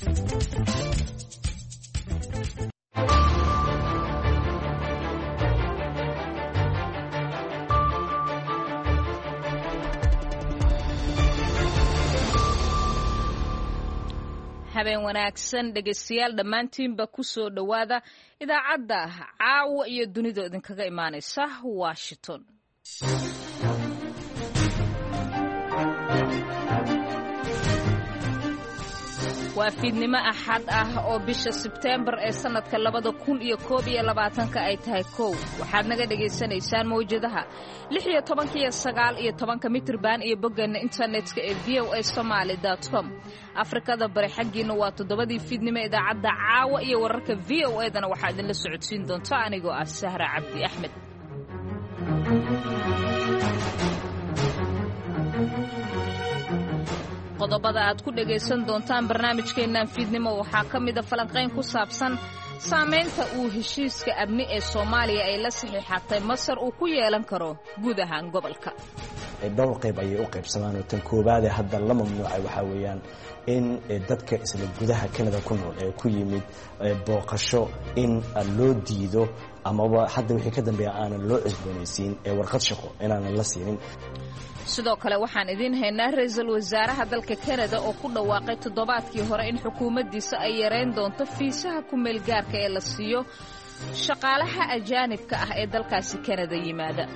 habeen wanaagsan dhegeystayaal dhammaantiinba ku soo dhowaada idaacadda caawa iyo dunida idinkaga imaanaysa Washington. waa fiidnimo axad ah oo bisha Sebtembar ee sanadka 2021 ay tahay 1 waxaad naga dhageysanaysaan mowjadaha 16 iyo 9 iyo 10 mitirban iyo boggeena internetka ee voasomali.com. Afrikada bari xaqiina waa 7 fiidnimo idaacadda caawa iyo wararka VOA-dana waxaa idinla socodsiin doonta anigoo ah Sahra Cabdi Axmed. qodobada aad ku dhageysan doontaan barnaamijkeennan fiidnimo waxaa ka mid ah falanqayn ku saabsan saameynta uu heshiiska amni ee Soomaaliya ay la saxiixatay Masar uu ku yeelan karo guud ahaan gobolka. dhowr qayb ayay u qaybsamaan oo tan koobaad ee hadda la mamnuucay waxa weeyaan in dadka isla gudaha Canada ku nool ee ku yimid booqasho in loo diido amaba hadda wixii ka dambeeya aan loo cusboonaysiin ee warqad shaqo inaan la siinin. sidoo kale waxaan idin haynaa ra'iisul wasaaraha dalka Canada oo ku dhawaaqay toddobaadkii hore in xukuumaddiisa ay yareyn doonto fiisaha ku meel gaarka ee la siiyo shaqaalaha ajaanibka ah ee dalkaasi Canada yimaada.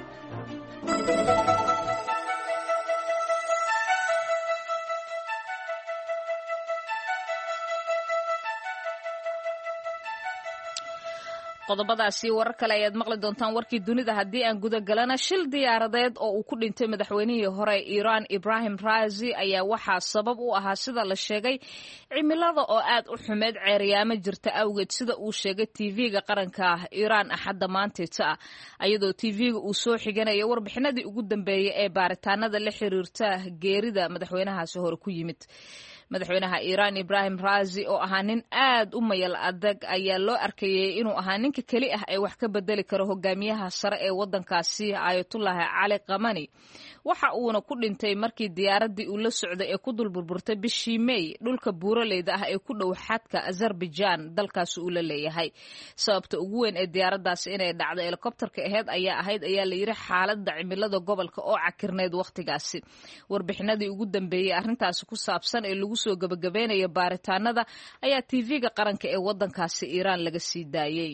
qodobadaasi warar kale ayaad maqli doontaan warkii dunida haddii aan guda galana shil diyaaradeed oo uu ku dhintay madaxweynihii hore ee Iran Ibrahim Raisi ayaa waxaa sabab u ahaa sida la sheegay cimilada oo aad u xumeed ceeriyaamo jirta awgeed sida uu sheegay TV-ga qaranka Iran axadda maanteeta ah ayadoo TV-ga uu soo xiganayo warbixinadii ugu dambeeyay ee baaritaanada la xiriirta geerida madaxweynahaasi hore ku yimid. madaxweynaha Iran Ibrahim Raisi oo ahaa nin aad u mayal adag ayaa loo arkayay inuu ahaa ninka kali ah ee wax ka bedeli karo hogaamiyaha sare ee wadankaasi Ayatollah Ali Khamenei waxa uuna ku dhintay markii diyaaradii uu la socday ee ku dul burburtay bishii May dhulka buuraleyda ah ee ku dhow xadka Azerbaijan dalkaas uu la leeyahay. sababta ugu weyn ee diyaaradaasi inay dhacdo helicopterka ahayd ayaa la yiri xaaladda cimilada gobolka oo cakirneed waqtigaasi. warbixinadii ugu dambeeyay arrintaasi ku saabsan ee lagu soo gabagabeynaya baaritaanada ayaa TV-ga qaranka ee wadankaasi Iran laga sii daayay.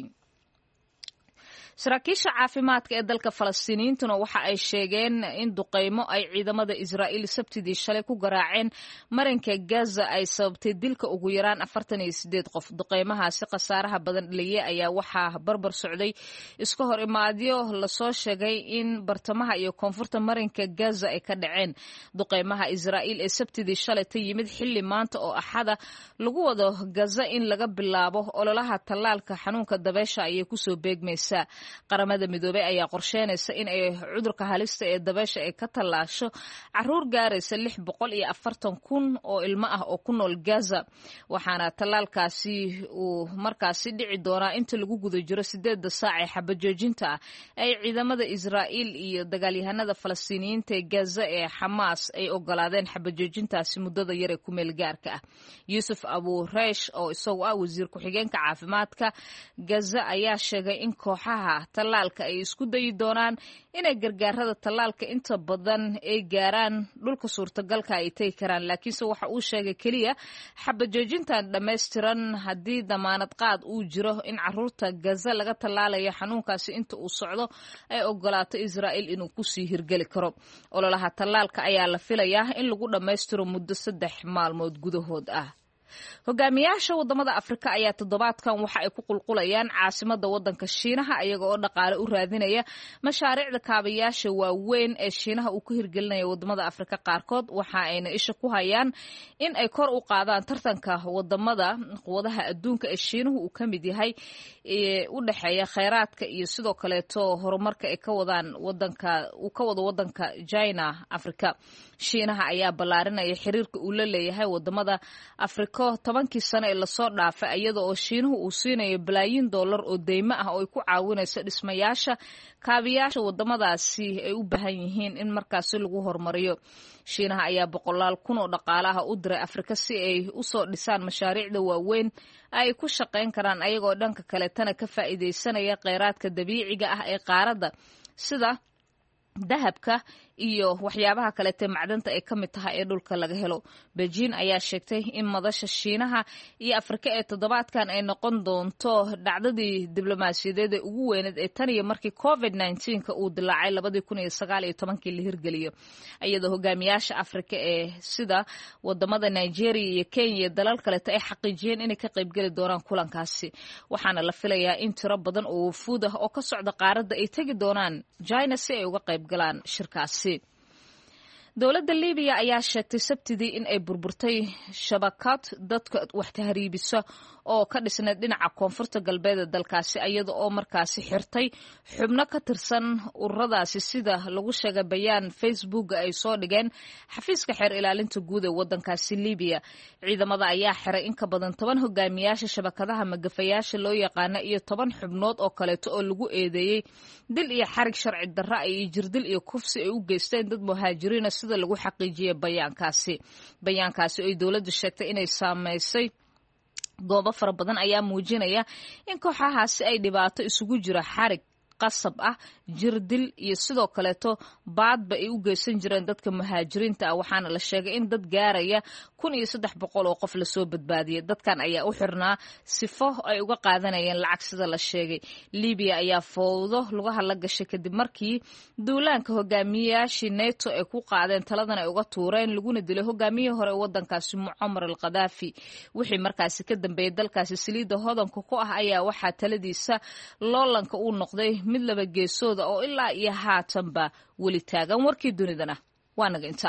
saraakiisha caafimaadka ee dalka Falastiiniyiintuna waxa ay sheegeen in duqeymo ay ciidamada Israa'iil Sabtidii shalay ku garaaceen marinka Gaza ay sababtay dilka ugu yaraan 48 qof. duqeymahaasi khasaaraha badan dhaliyay ayaa waxaa barbar socday iska hor imaadyo la soo sheegay in bartamaha iyo koonfurta marinka Gaza ay ka dhaceen. duqeymaha Israa'iil ee Sabtidii shalay ta yimid xilli maanta oo Axada lagu wado Gaza in laga bilaabo ololaha tallaalka xanuunka dabeesha ayay ku soo beegmaysaa. qaramada midoobay ayaa qorsheynaysa in ay cudurka halista ee dabeesha ay ka tallaasho caruur gaaraysa 640,000 oo ilmo ah oo ku nool Gaza waxaana tallaalkaasi uu markaasi dhici doonaa inta lagu guda jiro 8 saac ee xabajoojinta ah ay ciidamada Israa'iil iyo dagaalyahanada Falastiiniyiinta ee Gaza ee Hamas ay ogolaadeen xabajoojintaasi muddada yar ee ku meel gaarka ah. Yusuf Abu Reish oo isagoo ah wasiir ku-xigeenka caafimaadka Gaza ayaa sheegay in kooxaha tallaalka ay isku dayi doonaan inay gargaarada tallaalka inta badan ay gaaraan dhulka suurtagalka ay tagi karaan laakiinse waxa uu sheegay kaliya xabajoojintan dhammaystiran haddii damaanad qaad uu jiro in caruurta Gaza laga tallaalayo xanuunkaasi inta uu socdo ay ogolaato Israa'iil inuu ku sii hirgeli karo. ololaha tallaalka ayaa la filayaa in lagu dhammaystiro muddo 3 maalmood gudahood ah. hogaamiyaasha wadamada Afrika ayaa toddobaadkan waxa ay ku qulqulayaan caasimadda wadanka Shiinaha ayaga oo dhaqaale u raadinaya mashaariicda kaabayaasha waaweyn ee Shiinaha uu ku hirgelinayo wadamada Afrika qaarkood waxa ayna isha ku hayaan in ay kor u qaadaan tartanka wadamada quwadaha adduunka ee Shiinuhu uu ka mid yahay u dhaxeeya kheyraadka iyo sidoo kale horumarka ay ka wadaan wadanka China Afrika. Shiinaha ayaa ballaarinaya xiriirka uu la leeyahay wadamada Afrika mexico 10kii sano ee lasoo dhaafay iyada oo shiinuhu uu siinayo balaayiin dollar oo deymo ah oo ay ku caawinayso dhismayaasha kaabiyaasha wadamadaasi ay u baahan yihiin in markaasi lagu horumariyo shiinaha ayaa 100 kun oo dhaqaalaha u diray afrika si ay u soo dhisaan mashaariicda waaweyn ay ku shaqayn karaan ayagoo dhanka kale tana ka faa'iideysanaya kheyraadka dabiiciga ah ee qaaradda sida dahabka iyo waxyaabaha kaleete macdanta ay ka mid tahay ee dhulka laga helo Beijing ayaa sheegtay in madasha Shiinaha iyo Afrika ee toddobaadkan ay noqon doonto dhacdadii diblomaasiyadeed ee ugu weyneed ee tan iyo markii COVID-19 uu dilaacay 2019 la hirgeliyo iyadoo hogaamiyaasha Afrika ee sida wadamada Nigeria iyo Kenya iyo dalal kaleete ay xaqiijiyeen inay ka qayb gali doonaan kulankaasi waxaana la filayaa in tiro badan oo wufuud ah oo ka socda qaaradda ay tagi doonaan China si ay uga qayb galaan shirkaasi dowladda Liibiya ayaa sheegtay Sabtidii in ay burburtay shabakad dadka wax tahriibisa oo ka dhisnay dhinaca koonfurta galbeed ee dalkaasi iyada oo markaasi xirtay xubno ka tirsan ururadaasi sida lagu sheegay bayaan Facebook ay soo dhigeen xafiiska xeer ilaalinta guud ee wadankaasi Liibiya ciidamada ayaa xiray in ka badan 10 hogaamiyaasha shabakadaha magafayaasha loo yaqaan iyo 10 xubnood oo kale oo lagu eedeeyay dil iyo xarig sharci darro ay jirdil iyo kufsi ay u geysteen dad muhaajiriin sida lagu xaqiijiyay bayaankaasi ay dowladdu sheegtay inay saameysay goobo fara badan ayaa muujinaya in kooxahaasi ay dhibaato isugu jira xarig qasab ah jirdil iyo sidoo kaleeto baadba ay u geysan jireen dadka muhaajiriinta ah waxaana la sheegay in dad gaaraya 1300 oo qof la soo badbaadiyay dadkan ayaa u xirnaa sifo ay uga qaadanayeen lacag sida la sheegay Liibiya ayaa fowdo lugaha la gashay kadib markii duulaanka hogaamiyaashii NATO ay ku qaadeen taladan ay uga tuureen laguna dilay hogaamiyihii hore wadankaasi Muammar al-Qaddafi wixii markaasi ka dambeeyay dalkaasi saliida hodanka ku ah ayaa waxaa taladiisa loolanka uu noqday mid laba geesooda oo ilaa iyo haatanba weli taagan warkii dunidana waa naga inta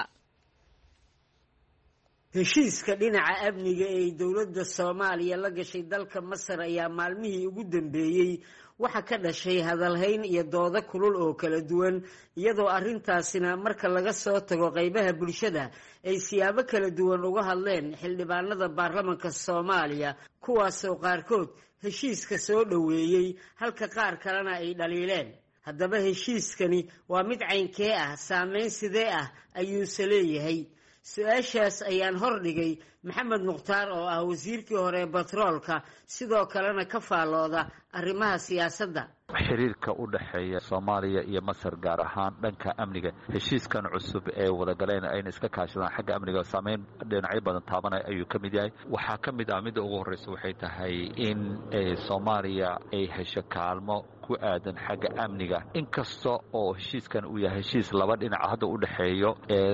heshiiska dhinaca amniga ee dowladda Soomaaliya la gashay dalka Masar ayaa maalmihii ugu dambeeyay waxa ka dhashay hadalhayn iyo doodo kulul oo kala duwan iyadoo arrintaasina marka laga soo tago qaybaha bulshada ay siyaabo kala duwan uga hadleen xildhibaanada baarlamaanka Soomaaliya kuwaasoo qaarkood heshiiska soo dhaweeyay halka qaar kalena ay dhaliileen haddaba heshiiskani waa mid caynkee ah saameyn sidee ah ayuu leeyahay su-aashaas ayaan hordhigay maxamed mukhtaar oo ah wasiirkii hore batroolka sidoo kalena ka faalooda arrimaha siyaasadda xiriirka u dhaxeeya Soomaaliya iyo Masar gaar ahaan dhanka amniga heshiiskan cusub ee wada galeen ayna iska kaashadaan xagga amniga saameyn dhinacyo badan taabanay ayuu ka mid yahay waxa ka mid ah mid ugu horeysa waxay tahay in Soomaaliya ay hesho kaalmo ku aadan xagga amniga inkasta oo heshiiskan uu yahay heshiis laba dhinac hadda u dhaxeeyo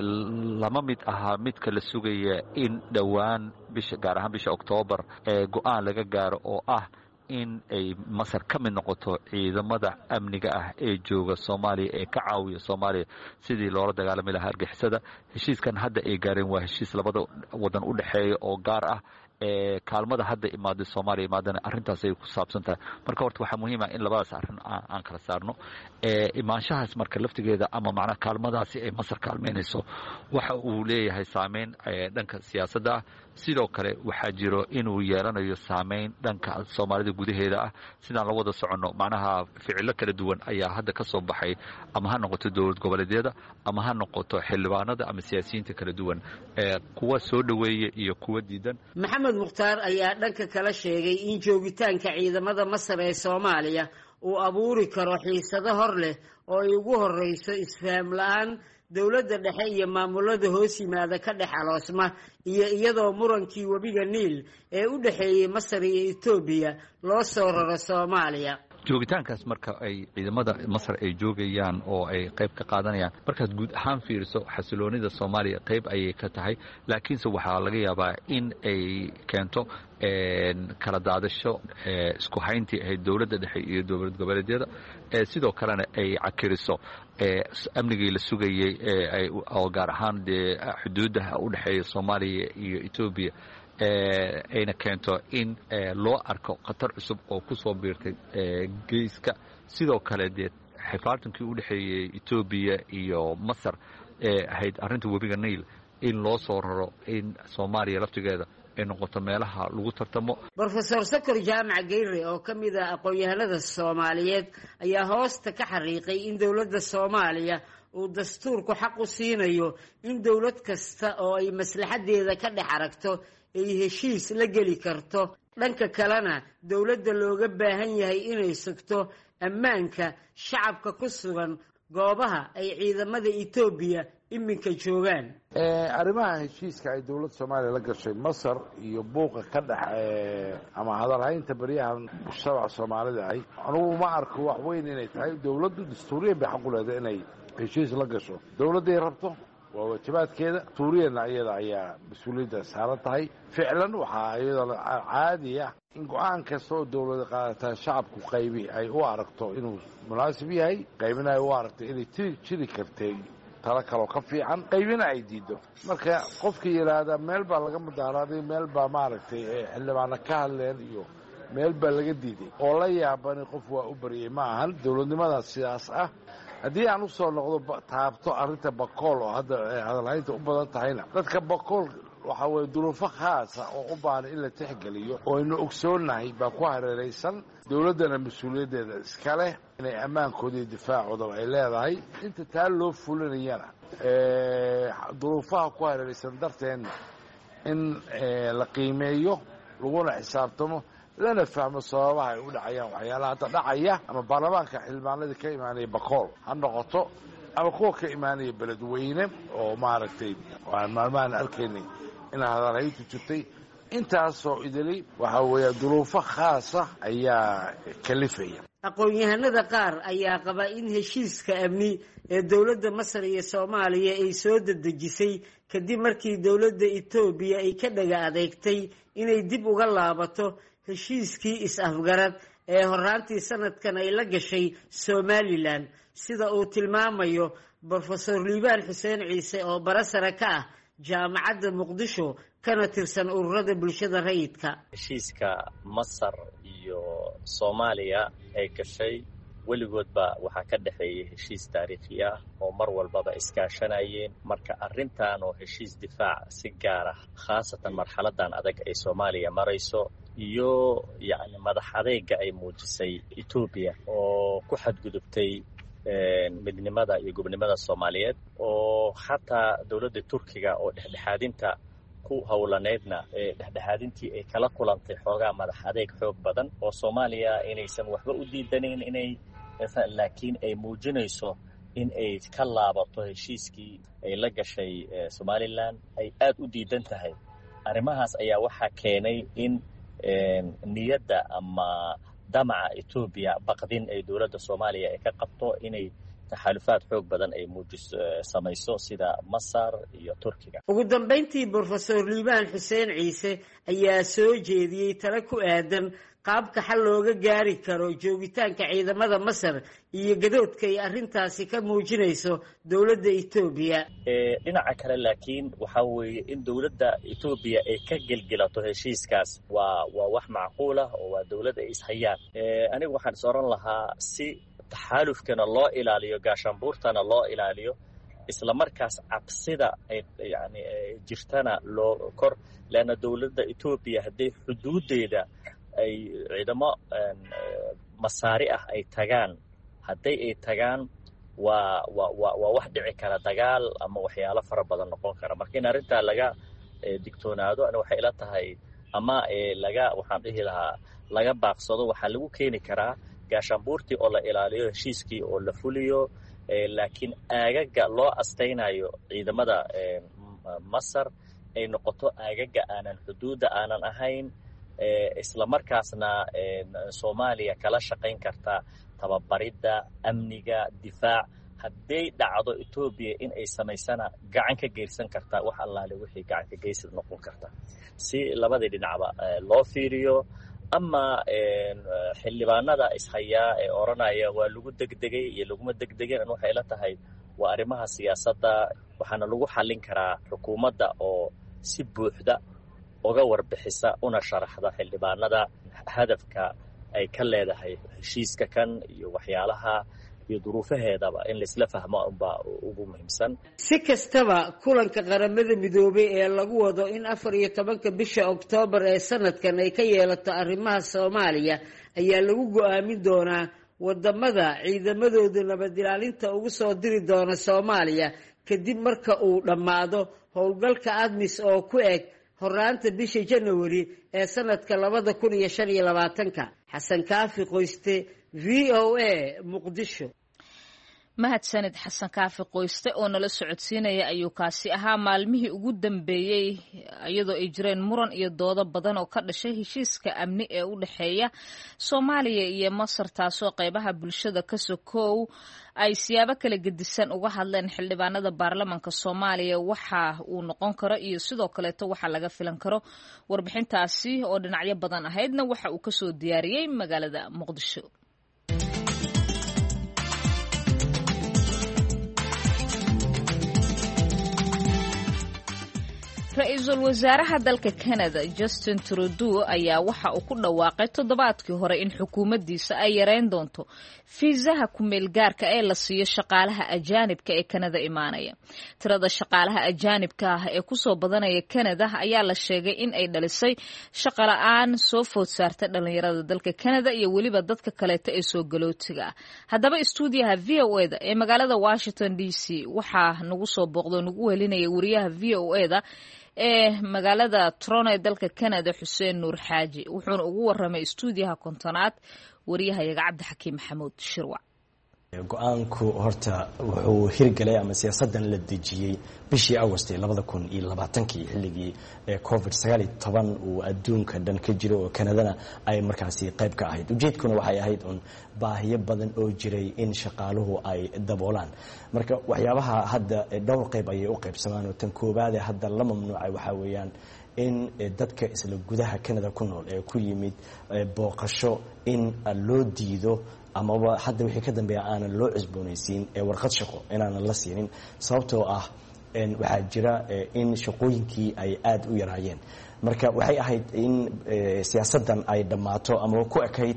lama mid aha midka la sugaya in dhawaan bisha gaar ahaan bisha October go'aan laga gaaro oo ah in ay Masar ka mid noqoto ciidamada amniga ah ee jooga Soomaaliya ee ka caawiya Soomaaliya sidii loola dagaalami lahaa argixisada heshiiskan hadda ay gaareen waa heshiis labada wadan u dhaxeeya oo gaar ah kaalmada hadda imaaday Soomaaliya imaadana arrintaas ay ku saabsan tahay marka horta waxa muhiim ah in labadaas arrin aan kala saarno imaanshahaas marka laftigeeda ama macna kaalmadaasi ay Masar kaalmeynayso waxa uu leeyahay saameyn dhanka siyaasadda sidoo kale waxa jiro inuu yeelanayo saameyn dhanka Soomaalida gudaheeda ah sidaan la wada socono macnaha ficilo kala duwan ayaa hadda ka soo baxay ama ha noqoto dowlad goboleedyada ama ha noqoto xildhibaanada ama siyaasiyiinta kala duwan kuwa soo dhaweeyay iyo kuwa diidan maxamed mukhtaar ayaa dhanka kala sheegay in joogitaanka ciidamada Masar ee Soomaaliya uu abuuri karo xiisado hor leh oo ay ugu horeyso isfahm la'aan dowladda dhexe iyo maamulada hoos yimaada ka dhex aloosma iyo iyadoo murankii webiga Niil ee u dhaxeeyay Masar iyo Itoobiya loo soo raro Soomaaliya joogitaankaas marka ay ciidamada Masar ay joogayaan oo ay qayb ka qaadanayaan markaad guud ahaan fiiriso xasiloonida Soomaaliya qayb ayay ka tahay laakiinse waxaa laga yaabaa in ay keento kala daadasho isku hayntii ay dowladda dhexe iyo dowlad goboleedyada sidoo kalena ay cakiriso amnigii la sugayay oo gaar ahaan xuduudaha u dhaxeeya Soomaaliya iyo Itoobiya ayna keento in loo arko khatar cusub oo ku soo biirtay geeska sidoo kale xifaaltankii u dhaxeeyay Itoobiya iyo Masar ahayd arrinta webiga Niil in loo soo raro in Soomaaliya laftigeeda ay noqoto meelaha lagu tartamo. Professor Sakor Jaamac Geyre oo ka mid ah aqoon-yahanada Soomaaliyeed ayaa hoosta ka xariiqay in dowladda Soomaaliya uu dastuurku xaq u siinayo in dowlad kasta oo ay maslaxadeeda ka dhex aragto ay heshiis la geli karto, dhanka kalena dowladda looga baahan yahay inay sugto ammaanka shacabka ku sugan goobaha ay ciidamada Itoobiya iminka joogaan. Arrimaha heshiiska ay dowladda Soomaaliya la gashay Masar iyo buuqa ka dhex ama hadalhaynta bariyahan shacabka Soomaalida ay anigu ma arko wax weyn inay tahay. Dowladdu dastuuriyan bay xaq u leedahay inay heshiis la gasho. Dowladda ay rabto waa waajibaadkeeda, dastuuriyana iyada ayaa mas'uuliyadda saaran tahay. Ficlan waxaa iyada caadi ah in go'aan kasta oo dowladda qaadataa shacabku qaybi ay u aragto inuu munaasib yahay, qaybina ay u aragto inay jiri kartay tala kaloo ka fiican, qaybina ay diido. Marka qofka yiraahda meel baa laga mudaaraaday, meel baa maaragtay xildhibaano ka hadleen iyo meel baa laga diiday oo la yaabani qof waa u bariyay ma ahan. Dowladnimada sidaas ah. haddii aan u soo noqdo taabto arrinta Bakool oo hadda hadalhaynta u badan tahayna, dadka Bakool waxa weeye duruufo khaasa oo u baahan in la tixgeliyo oo aynu ogsoonahay baa ku hareeraysan. Dowladdana mas-uuliyaddeeda iska leh inay ammaankooda iyo difaacooda ay leedahay. inta taa loo fulinayana duruufaha ku hareeraysan darteedna in la qiimeeyo laguna xisaabtamo lana fahmo sababaha ay u dhacayaan waxyaalaha hadda dhacaya ama baarlamaanka xildhibaanadii ka imaanaya Bakool ha noqoto ama kuwa ka imaanaya Beledweyne oo maaragtay waan maalmahan arkaynay in hadalhayntu jirtay. intaasoo idili waxa weeye duruufo khaasa ayaa kalifaya. Aqoon-yahanada qaar ayaa qaba in heshiiska amni ee dowladda Masar iyo Soomaaliya ay soo dedejisay kadib markii dowladda Itoobiya ay ka dhaga adeegtay inay dib uga laabato heshiiskii is-afgarad ee horaantii sanadkan ay la gashay Somaliland, sida uu tilmaamayo Professor Liibaan Xuseen Ciise oo barasara ka ah jaamacadda Muqdisho kana tirsan ururada bulshada rayidka. Heshiiska Masar iyo Soomaaliya ay gashay weligoodba waxaa ka dhexeeyay heshiis taariikhi ah oo mar walbaba iskaashanayeen. marka arrintan oo heshiis difaac si gaar ah khaasatan marxaladan adag ay Soomaaliya marayso iyo yacni madax adeega ay muujisay Itoobiya oo ku xadgudubtay midnimada iyo gobonimada Soomaaliyeed, oo xataa dowladda Turkiga oo dhexdhexaadinta ku hawlaneedna dhexdhexaadintii ay kala kulantay xoogaa madax adeeg xoog badan oo Soomaaliya inaysan waxba u diidanayn inay laakiin ay muujinayso in ay ka laabato heshiiskii ay la gashay Somaliland ay aad u diidan tahay. arrimahaas ayaa waxaa keenay in niyadda ama damaca Itoobiya baqdin ay dowladda Soomaaliya ay ka qabto inay taxalufaad xoog badan ay samayso sida Masar iyo Turkiga. ugu dambeyntii Professor Liibaan Xuseen Ciise ayaa soo jeediyey talo ku aadan qaabka xal looga gaari karo joogitaanka ciidamada Masar iyo gadoodka ay arrintaasi ka muujinayso dowladda Itoobiya. dhinaca kale laakiin waxa weeye in dowladda Itoobiya ay ka gelgelato heshiiskaas waa wax macquul ah oo waa dowladda ay ishayaan. anigu waxaan is oran lahaa si taxaalufkana loo ilaaliyo, gaashaanbuurtana loo ilaaliyo, isla markaas cabsida ay yani jirtana loo kor, laana dowladda Itoobiya hadday xuduudeeda ay ciidamo masaari ah ay tagaan, hadday ay tagaan waa wax dhici kara dagaal ama waxyaalo fara badan noqon kara. marka in arrintaa laga digtoonaado ana waxay ila tahay ama waxaan dhihi lahaa laga baaqsado. waxaa lagu keeni karaa gaashaanbuurtii oo la ilaaliyo, heshiiskii oo la fuliyo, laakiin aagaga loo astaynayo ciidamada Masar ay noqoto aagaga aanan xuduudda aanan ahayn, isla markaasna Soomaaliya kala shaqayn karta tababaridda, amniga, difaac. hadday dhacdo Itoobiya in ay samaysana gacan ka geysan karta wax allaale wixii gacan ka geysad noqon karta si labada dhinacba loo fiiriyo. ama xildhibaanada ishayaa ee oranaya waa lagu degdegay iyo laguma degdegin, waxay la tahay waa arrimaha siyaasadda. waxaana lagu xallin karaa xukuumadda oo si buuxda uga warbixisa una sharaxda xildhibaanada hadafka ay ka leedahay heshiiska kan iyo waxyaalaha iyo duruufaheedaba in laisla fahmo unbaa ugu muhiimsan. si kastaba kulanka qaramada midoobay ee lagu wado in 14 bisha Oktoobar ee sanadkan ay ka yeelato arrimaha Soomaaliya ayaa lagu go'aamin doonaa wadamada ciidamadooda nabad ilaalinta ugu soo diri doona Soomaaliya kadib marka uu dhamaado howlgalka ADMIS oo ku eg horaanta bisha January ee sanadka 2025. Xasan Kaafi Qoyste, VOA, Muqdisho. mahadsanid xasan kaafi qoyste oo nala socodsiinaya ayuu kaasi ahaa maalmihii ugu dambeeyey iyadoo ay jireen muran iyo doodo badan oo ka dhashay heshiiska amni ee u dhexeeya Soomaaliya iyo Masar taasoo qaybaha bulshada ka sokow ay siyaabo kala gedisan uga hadleen xildhibaanada baarlamaanka Soomaaliya waxa uu noqon karo iyo sidoo kale waxa laga filan karo warbixintaasi oo dhinacyo badan ahaydna waxa uu ka soo diyaariyay magaalada Muqdisho. ra-iisul wasaaraha dalka Canada Justin Trudeau ayaa waxa uu ku dhawaaqay toddobaadkii hore in xukuumaddiisa ay yareyn doonto fiisaha ku-meel gaarka ee la siiyo shaqaalaha ajaanibka ee Canada imaanaya. Tirada shaqaalaha ajaanibka ah ee kusoo badanaya Canada ayaa la sheegay in ay dhalisay shaqo la'aan soo food saartay dhalinyarada dalka Canada iyo weliba dadka kaleeta ee soo galootiga ah. Haddaba istuudiyaha VOA-da ee magaalada Washington DC waxaa nagu soo booqdo nagu welinaya wariyaha VOA-da ee magaalada Toronto ee dalka Canada Xuseen Nuur Xaaji wuxuuna ugu waramay istuudiyaha kontonaad wariyahayaga Cabdixakiim Maxamuud Shirwac. go-aanku horta wuxuu hirgalay ama siyaasadan la dejiyay bishii August 2020 xilligii COVID-19 uu adduunka dhan ka jiro oo Canadana ay markaasi qayb ka ahayd. ujeedkuna waxay ahayd baahiyo badan oo jiray in shaqaaluhu ay daboolaan. marka waxyaabaha hadda dhowr qayb ayay u qaybsamaan oo tan koobaad hadda la mamnuucay waxa weeyaan in dadka isla gudaha Canada ku nool ee ku yimid booqasho in loo diido ama hadda wixii ka dambeeya aanan loo cusboonaysiin warqad shaqo inaanan la siinin sababtoo ah waxaa jira in shaqooyinkii ay aad u yaraayeen. marka waxay ahayd in siyaasadan ay dhammaato ama ku ekayd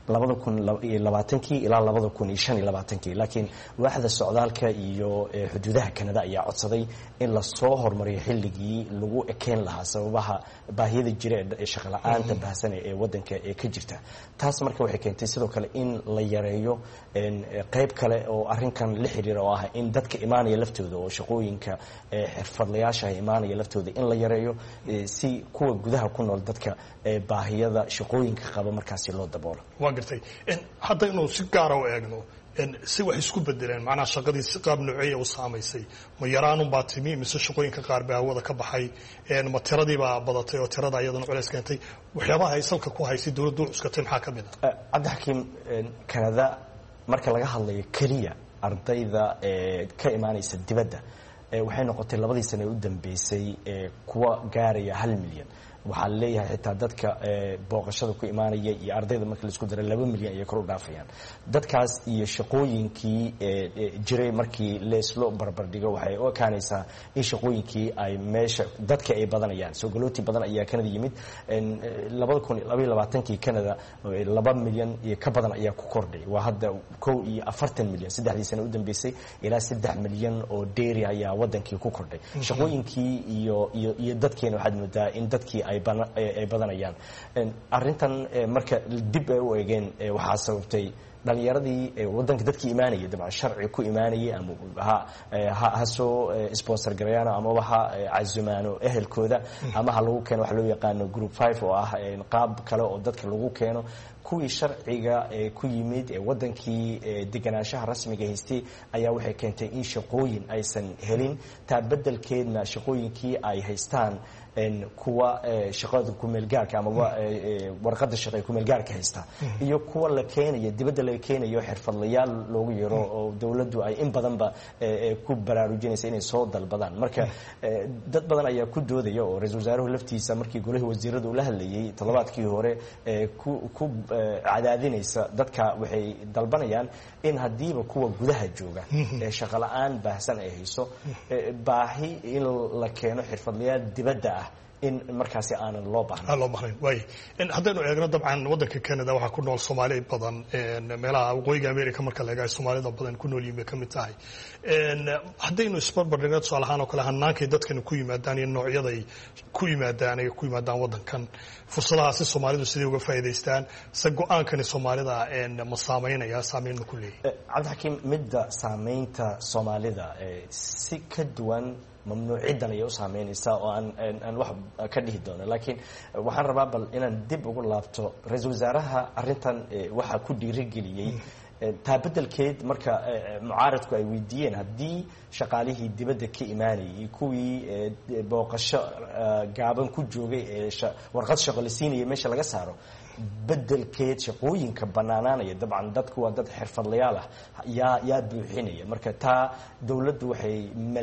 2020 ilaa 2025 laakiin waaxda socdaalka iyo xuduudaha Canada ayaa codsaday in la soo hormariyo xilligii lagu ekeen lahaa sababaha baahiyada jira ee shaqo la'aanta baahsan ee wadanka ee ka jirta. taas marka waxay keentay sidoo kale in la yareeyo qayb kale oo arrinkan la xiriira oo ah in dadka imaanaya laftooda oo shaqooyinka xirfadlayaasha imaanaya laftooda in la yareeyo si kuwa gudaha ku nool dadka baahiyada shaqooyinka qaba markaasi loo daboolo. gartay hadda inuu si gaar ah u eegno si wax isku bedeleen macnaha shaqadii si qaab nooceeya u saamaysay ma yaraanun baa timi mise shaqooyinka qaar baa hawada ka baxay ma tiradii baa badatay oo tirada iyadana culays keentay waxyaabaha ay salka ku haysay dawladdu cuskatay maxaa ka mid ah? Cabdixakiim, Canada marka laga hadlayo kaliya ardayda ka imaanaysa dibadda waxay noqotay 2 sano u dambeysay kuwa gaaraya 1 milyan. waxaa leeyahay xitaa dadka booqashada ku imaanaya iyo ardayda marka la isku daro 2 milyan ay kor u dhaafayaan. dadkaas iyo shaqooyinkii jiray markii leeslo barbar dhigo waxay u ekaanaysaa in shaqooyinkii ay meesha dadka ay badanayaan. soo galooti badan ayaa Canada yimid 2022 Canada 2 milyan iyo ka badan ayaa ku kordhay. waa hadda 40 milyan 3 sano u dambeysay ilaa 3 milyan oo dheeri ayaa wadankii ku kordhay. shaqooyinkii iyo dadkeena waxaad moodaa in dadkii ay badanayaan. arrintan marka dib ay u eegeen waxaa sababtay dhalinyaradii wadanka dadkii imaanayay dabcan sharci ku imaanayay ama ha soo sponsor gareeyaan ama waxa cazumaano ehelkooda ama ha lagu keeno waxa loo yaqaano group 5 oo ah qaab kale oo dadka lagu keeno. kuwii sharciga ku yimid wadankii deganaanshaha rasmiga haystay ayaa waxay keentay in shaqooyin aysan helin. taa bedelkeedna shaqooyinkii ay haystaan kuwa shaqada ku meel gaarka ama warqada shaqo ku meel gaarka haysta iyo kuwa la keenayo dibadda la keenayo xirfadlayaal loogu yeero oo dawladdu ay in badan ba ku baraarujinaysa inay soo dalbadaan. marka dad badan ayaa ku doodaya oo ra'iisul wasaaruhu laftiisa markii golaha wasiiradu ula hadlayay toddobaadkii hore ku cadaadinaysa dadka waxay dalbanayaan in hadiiba kuwa gudaha jooga shaqo la'aan baahsan ay hayso baahi in la keeno xirfadlayaal dibadda in markaasi aanan loo baahnayn waay haddaynu eegno dabcan waddanka Canada waxaa ku nool Soomaali badan meelaha waqooyiga America marka laga Soomaalida badan ku nool yihiin kamid tahay haddaynu isbarbardhigno tusaale ahaan oo kale hanaankay dadkan ku yimaadaan iyo noocyaday ku yimaadaan waddankan fursadahaasi Soomaalidu sidii uga faa'iideystaan sa go'aankani Soomaalida ma saameynaya saameyn ku leeyahay Cabdixakiim midda saameynta Soomaalida si ka duwan mamnuucidan ay u saameynaysaa oo aan wax ka dhihi doono laakiin waxaan rabaa bal inaan dib ugu laabto ra'iisul wasaaraha arrintan waxa ku dhiirigeliyay taabadelkeed marka mucaaradku ay weydiiyeen haddii shaqaalihii dibadda ka imaanayay kuwii booqasho gaaban ku joogay warqad shaqo la siinayay meesha laga saaro bedelkeed shaqooyinka banaanaanaya dabcan dadku waa dad xirfadlayaal ah yaa buuxinaya marka taa dawladdu waxay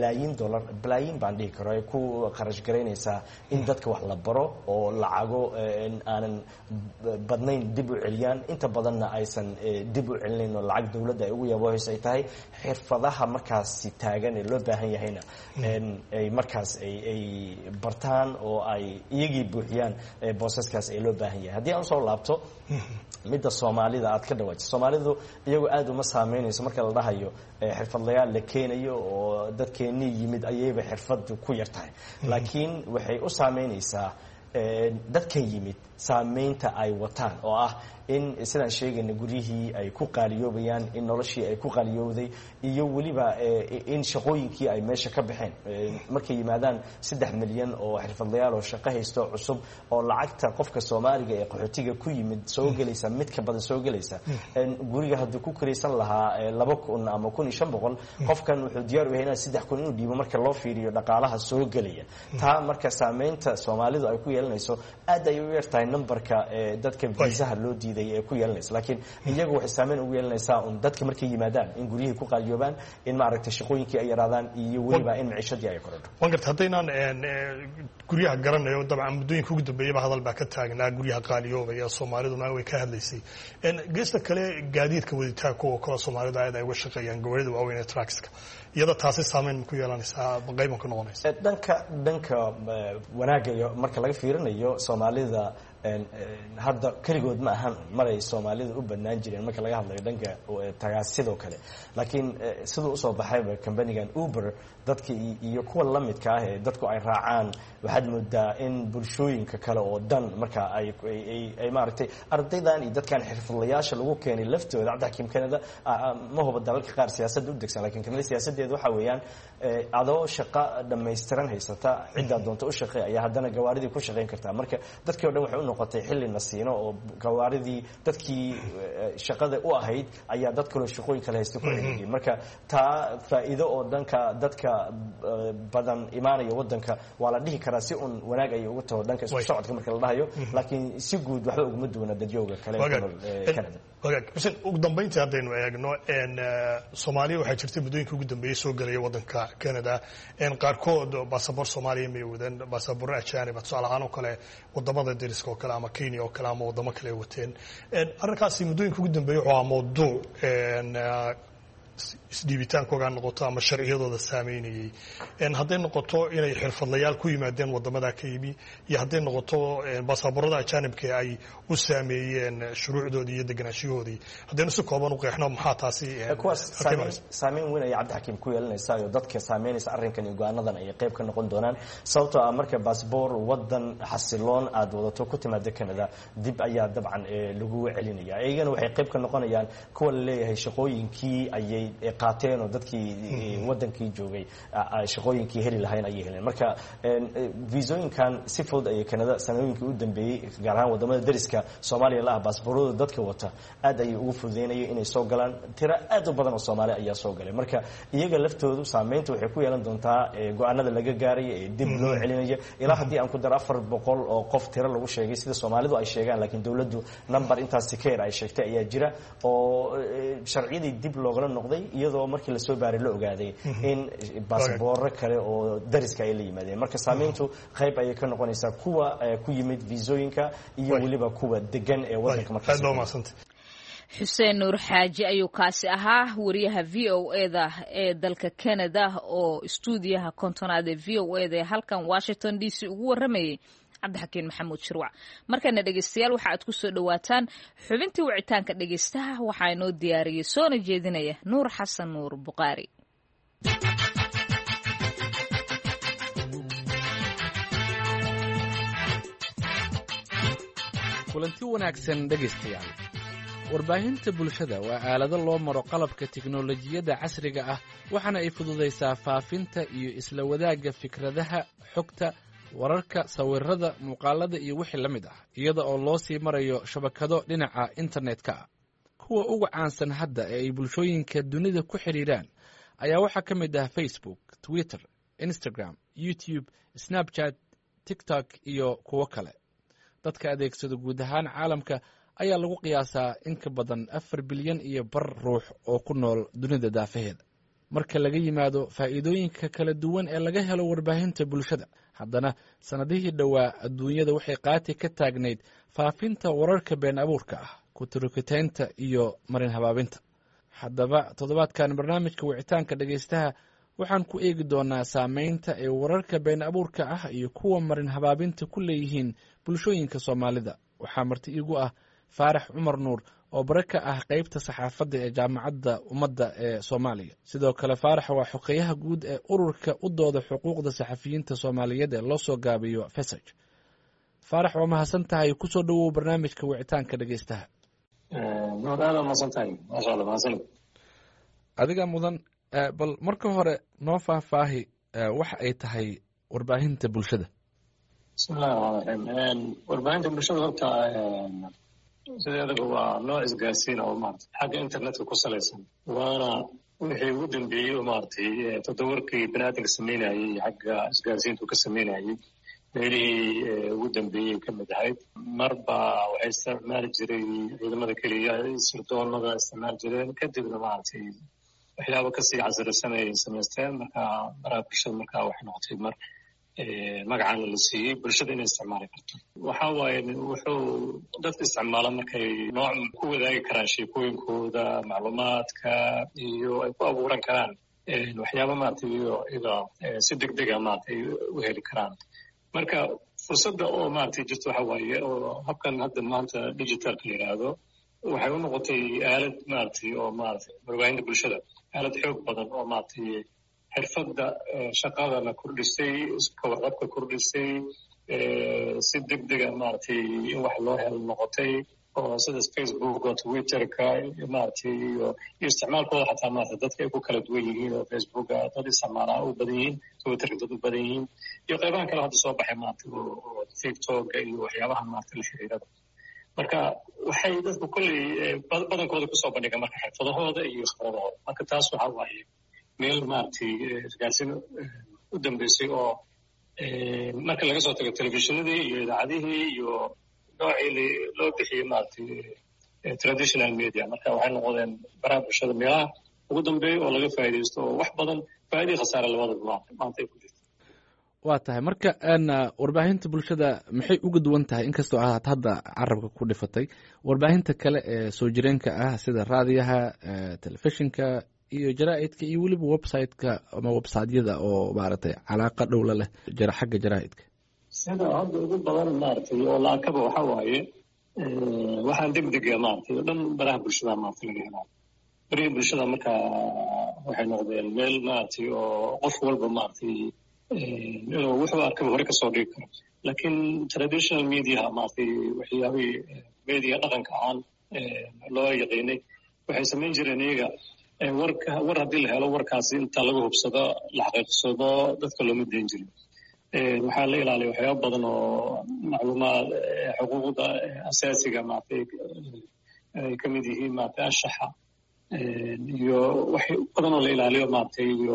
balaayiin baan dhihi karo ay ku kharash garaynaysaa in dadka wax la baro oo lacago aanan badnayn dib u celiyaan inta badanna aysan dib u celinayn oo lacag dawladda ay ugu yaboohayso ay tahay xirfadaha markaasi taagan ee loo baahan yahayna ay markaas ay bartaan oo ay iyagii buuxiyaan boosaskaas ay loo baahan yahay haddii aan soo laabto midda Soomaalida aad ka dhawaajay Soomaalidu iyagu aad uma saameynayso marka la dhahayo xirfadlayaal la keenayo oo dadkeeni yimid ayayba xirfad ku yartahay laakiin waxay u saameynaysaa dadka yimid saameynta ay wataan oo ah in sidaan sheegayna guryihii ay ku qaaliyoobayaan in noloshii ay ku qaaliyooday iyo waliba in shaqooyinkii ay meesha ka baxeen markay yimaadaan 3 milyan oo xirfadlayaal oo shaqo haysto cusub oo lacagta qofka Soomaaliga ee qaxootiga ku yimid soo galaysa mid ka badan soo galaysa guriga haddii ku kiraysan lahaa 2,000 ama 1,500 qofkan wuxuu diyaar u yahay inuu 3,000 inuu dhiibo marka loo fiiriyo dhaqaalaha soo galaya taa marka saameynta Soomaalidu ay ku yeelanayso aad ay u yartahay numberka dadka viisaha loo diiday ee ku yeelanaysa laakiin iyagu waxay saameyn ugu yeelanaysaa dadka markay yimaadaan in guriyihii ku qaaliyoobaan in maaragtay shaqooyinkii ay yaraadaan iyo weliba in maciishadii ay korodho waan gartay haddaynaan guryaha garanayo dabcan muddooyinka ugu dambeeyaba hadal baa ka taagnaa guryaha qaaliyoobaya Soomaaliduna way ka hadlaysay geesta kale gaadiidka waditaanka oo kala Soomaalida ay uga shaqeeyaan gawaarida waaweyn ee truckska iyada taasi saameyn ku yeelanaysaa qayb ka noqonaysa dhanka wanaaga marka laga fiirinayo Soomaalida hadda kaligood ma ahan maray Soomaalida u banaan jireen marka laga hadlayo dhanka tagaasidoo kale laakiin sidoo soo baxay company-gan Uber dadka iyo kuwa la midka ah ee dadku ay raacaan waxaad moodaa in bulshooyinka kale oo dan marka ay maaragtay ardaydan iyo dadkan xirfadlayaasha lagu keenay laftooda Cabdixakiim Canada ma hubo dalalka qaar siyaasadda u degsan laakiin Canada siyaasadeedu waxa weeyaan adoo shaqo dhameystiran haysata cidda doonto u shaqeeya ayaa haddana gawaaridii ku shaqeyn kartaa marka dadkii oo dhan waxay u noqotay xilli nasiino oo gawaaridii dadkii shaqada u ahayd ayaa dad kale shaqooyin kale haystay ku celiyay marka taa faa'iido oo dadka badan imaanaya wadanka waa la dhihi karaa si un wanaag ay ugu taho dhanka isku socodka marka la dhahayo laakiin si guud waxba uguma duwana dadyoga kale ee Canada wagaag ugu dambeyntii haddaynu eegno Soomaaliya waxaa jirtay muddooyinka ugu dambeeyay soo galaya wadanka Canada qaarkood baasaboor Soomaaliya ma wadaan baasaboor ajaanib tusaale ahaan oo kale wadamada deriska oo kale ama Kenya oo kale ama wadamo kale wateen arrinkaasi muddooyinka ugu dambeeyay waa mowduuc isdhiibitaankooga noqoto ama sharciyadooda saameynayay hadday noqoto inay xirfadlayaal ku yimaadeen wadamada ka yimi iyo hadday noqoto baasaboorada ajaanibka ay u saameeyeen shuruucdoodii iyo deganaanshiyahoodii haddaynu si kooban u qeexno maxaa taasi saameyn weyn ay Cabdixakiim ku yeelanaysaa iyo dadka saameynaysa arrinkan iyo go'aanadan ay qayb ka noqon doonaan sababtoo ah marka baasaboor wadan xasiloon aad wadato ku timaada Canada dib ayaa dabcan lagu celinaya iyagana waxay qayb ka noqonayaan kuwa la leeyahay shaqooyinkii ayay qaateen oo dadkii wadankii joogay shaqooyinkii heli lahayn ay heleen marka viisooyinkan si fudud ay Canada sanooyinkii u dambeeyay gaar ahaan wadamada deriska Soomaaliya la baasaboorada dadka wata aad ay ugu fududeynayeen inay soo galaan tira aad u badan oo Soomaali ayaa soo galay marka iyaga laftoodu saameynta waxay ku yeelan doontaa go'aanada laga gaaray ee dib loo celinayo ilaa haddii aan ku dar 400 oo qof tira lagu sheegay sida Soomaalidu ay sheegaan laakiin dawladdu number intaas tikeer ay sheegtay ayaa jira oo sharciyadii dib looga noqday iyadoo markii la soo baaray la ogaaday in baasaboorro kale oo dariska ay la yimaadeen marka saameyntu qayb ay ka noqonaysaa kuwa ku yimid viisooyinka iyo waliba kuwa degan ee wadanka markaas xuseen nuur xaaji ayuu kaasi ahaa wariyaha v o eda ee dalka canada oo istuudiyaha kontonaad ee v o eda ee halkan washington d c ugu waramayay cabdixakiin maxamuud shirwac. markana dhegeystayaal waxa aad ku soo dhawaataan xubintii wicitaanka dhegeystaha waxaa inoo diyaariyey soona jeedinaya nuur xasan nuur buqaari. kulanti wanaagsan dhegaystayaal. warbaahinta bulshada waa aalado loo maro qalabka tiknolojiyadda casriga ah waxaana ay fududaysaa faafinta iyo isla wadaagga fikradaha, xogta, wararka, sawirada, muuqaalada iyo wixii la mid ah iyada oo loo sii marayo shabakado dhinaca internetka ah. kuwa ugu caansan hadda ee ay bulshooyinka dunida ku xidhiiraan ayaa waxaa ka mid ah Facebook, Twitter, Instagram, YouTube, Snapchat, TikTok iyo kuwo kale. dadka adeegsada guud ahaan caalamka ayaa lagu qiyaasaa in ka badan 4 bilyan iyo bar ruux oo ku nool dunida daafaheeda. marka laga yimaado faa'iidooyinka kala duwan ee laga helo warbaahinta bulshada, haddana sannadihii dhowaa adduunyada waxay qaati ka taagnayd faafinta wararka been abuurka ah, ku-turukitaynta iyo marin habaabinta. haddaba toddobaadkan barnaamijka wicitaanka dhegaystaha waxaan ku eegi doonaa saamaynta ay wararka been abuurka ah iyo kuwa marin habaabinta ku leeyihiin bulshooyinka Soomaalida. waxaa marti iigu ah Faarax Cumar Nuur oo bare ka ah qaybta saxaafadda ee Jaamacadda Ummadda ee Soomaaliya. sidoo kale Faarax waa xogeyaha guud ee ururka u dooda xuquuqda saxafiyiinta Soomaaliyeed ee loo soo gaabiyo FESAJ. Faarax, waa mahadsan tahay, ku soo dhawow barnaamijka wicitaanka dhegaystaha. adiga mudan, bal marka hore noo faahfaahi waxa ay tahay warbaahinta bulshada. bismillahi rahmaani rahiim. warbaahinta bulshada horta sideedaba waa nooc isgaarsiin oo maarata xagga internetka ku salaysan, waana wixii ugu dambeeyey oo maaragtay toddobarkii baniaadamka sameynayay xagga isgaarsiintu ka sameynayay meelihii ugu dambeeyey ka mid ahayd. marba waxay isticmaali jiray ciidamada keliya, sirdoonada isticmaali jireen, kadibna maaragtay waxyaaba kasii casrisan ay samaysteen. marka baraha bulshada markaa waxay noqotay mar magacaana la siiyey bulshada inay isticmaali karto. waxa waaye wuxuu dadka isticmaala markay nooc ku wadaagi karaan sheekooyinkooda, macluumaadka, iyo ay ku abuuran karaan waxyaaba maaragtay iyada si degdega maaragtay u heli karaan. marka fursadda oo maaragtay jirta waxa waaye oo habkan hadda maanta digitalka la yidhaahdo waxay u noqotay aalad maaragtay oo maaragtay warbaahinta bulshada aalad xoog badan oo maaragtay xirfadda shaqadana kordhisay, iska warqabka kordhisay, si degdega maaragtay in wax loo helo noqotay, oo sida Facebook oo Twitterka maaragtay iyo isticmaalkooda xataa maaragtay dadka ay ku kala duwan yihiin, oo Facebooka dad isticmaalaa u badan yihiin, Twitterka dad u badan yihiin, iyo qaybahan kale hadda soo baxay maaragtay oo TikToka iyo waxyaabaha maaragtay la xiriirada. marka waxay dadku kolley badankooda kusoo bandhigaan marka xirfadahooda iyo khibradahooda. marka taas waxaa waaye meel maaragtay isgaarsiin u dambeysay oo marka laga soo tago telefishinadii iyo idaacadihii iyo noocii loo bixiyey maaragtay traditional media. marka waxay noqdeen baraha bulshada meelaha ugu dambeeya oo laga faa'iidaysto oo wax badan faa'iido khasaare labadaba maanta ay ku jirto. waa tahay marka warbaahinta bulshada maxay uga duwan tahay, inkastoo aad hadda carabka ku dhifatay warbaahinta kale ee soo jireenka ah sida raadiyaha, telefishinka iyo jaraa'idka iyo weliba website-ka ama website-yada oo maaragtay calaaqa dhowla leh xagga jaraa'idka? sida hadda ugu badan maaragtay oo la arkaba waxa waaye waxaan degdega maaragtay oo dhan baraha bulshada maaragtay laga helaa. baraha bulshada marka waxay noqdeen meel maaragtay oo qof walba maaragtay inuu wuxuu arkaba hore kasoo dhigi karo. laakiin traditional media maaragtay waxyaabihii media dhaqanka ahaan loo yaqiinay waxay samayn jireen iyaga war haddii la helo warkaasi inta laga hubsado la xaqiiqsado dadka looma dayn jirin. waxaa la ilaaliya waxyaaba badan oo macluumaad xuquuqda asaasiga maaragtay ay ka mid yihiin maaragtay anshaxa iyo wax badan oo la ilaaliyo maaragtay iyo